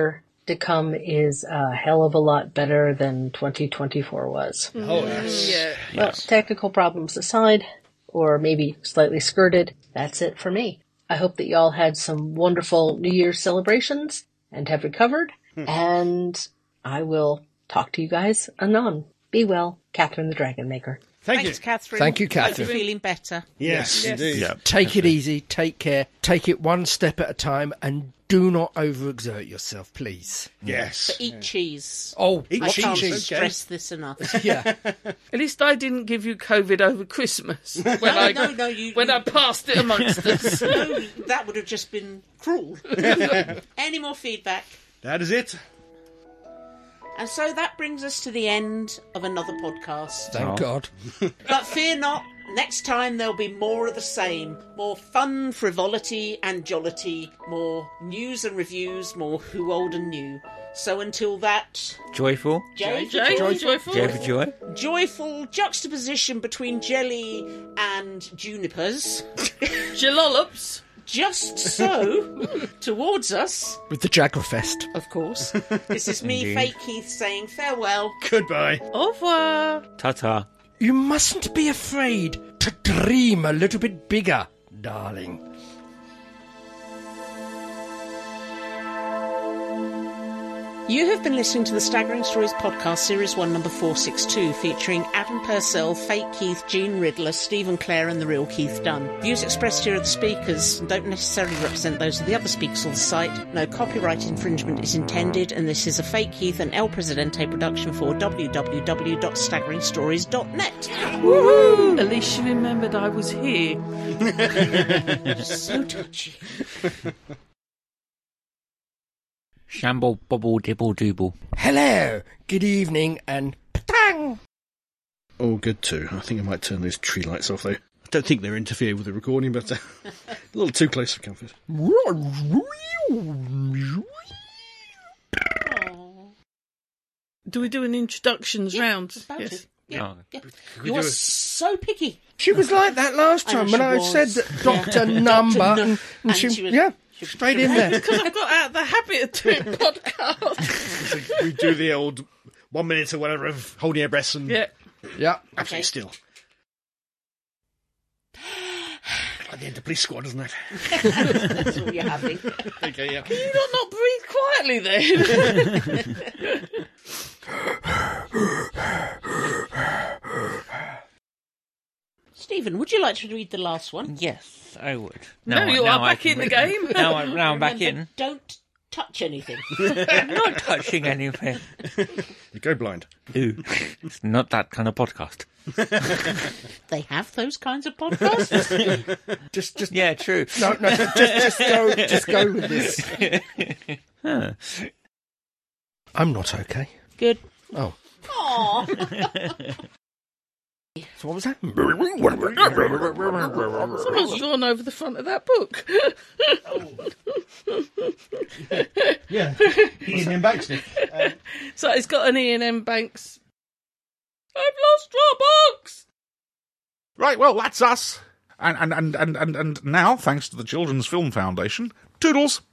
to come is a hell of a lot better than 2024 was. Oh, yes. Yeah. Well, technical problems aside, or maybe slightly skirted, that's it for me. I hope that y'all had some wonderful New Year's celebrations and have recovered, and I will talk to you guys anon. Be well, Catherine the Dragon Maker. Thanks, Catherine. Thank you, Hope Catherine. you're feeling better. Yes, indeed. Yeah. Take it easy, take care, take it one step at a time, and do not overexert yourself, please. Yes. Eat cheese. Oh, Eat I can't cheese. stress this enough. yeah. At least I didn't give you COVID over Christmas when No, I passed it amongst us. No, that would have just been cruel. Any more feedback? That is it. And so that brings us to the end of another podcast. Thank God. But fear not, next time there'll be more of the same. More fun, frivolity and jollity. More news and reviews, more who old and new. So until that, Joyful. Joyful. joyful juxtaposition between jelly and junipers. Jalollops. Just so, towards us, With the Jagrafest. of course. This is me, Indeed. Fake Keith, saying farewell. Goodbye. Au revoir. Ta-ta. You mustn't be afraid to dream a little bit bigger, darling. You have been listening to the Staggering Stories podcast, Series 1, number 462, featuring Adam Purcell, Fake Keith, Gene Riddler, Stephen Clare and the real Keith Dunn. Views expressed here are the speakers and don't necessarily represent those of the other speakers on the site. No copyright infringement is intended, and this is a Fake Keith and El Presidente production for www.staggeringstories.net. Woohoo! At least you remembered I was here. So touchy. Shamble, bobble, dibble, dooble. Hello, good evening, and patang! Oh, good too. I think I might turn those tree lights off, though. I don't think they're interfering with the recording, but a little too close for comfort. Do we do an introductions round? About Yes. it. Yeah. Oh. Yeah. You are so picky. She was like that last I time know when she I was. said that Dr. Number, Dr. and she, she was- yeah, straight in there. Because I've got out of the habit of doing podcasts. We do the old 1 minute or whatever of holding your breath and Yeah. Yeah. absolutely Okay. still. Like the end of Police Squad, isn't it? That's all you're having. Okay, yeah. You not breathe quietly then. Stephen, would you like to read the last one? Yes, I would. No, you are back in the game. Now I'm back Remember, in. Don't touch anything. I'm not touching anything. You go blind. Ooh, it's not that kind of podcast. They have those kinds of podcasts. Just Yeah, true. no, just go with this. I'm not okay. Good. Oh, Aww. so what was that? Someone's drawn over the front of that book. Yeah. Ian M. Baxter. So it's got an Ian M. Banks. I've lost your box. Right, well, that's us. And now, thanks to the Children's Film Foundation, toodles.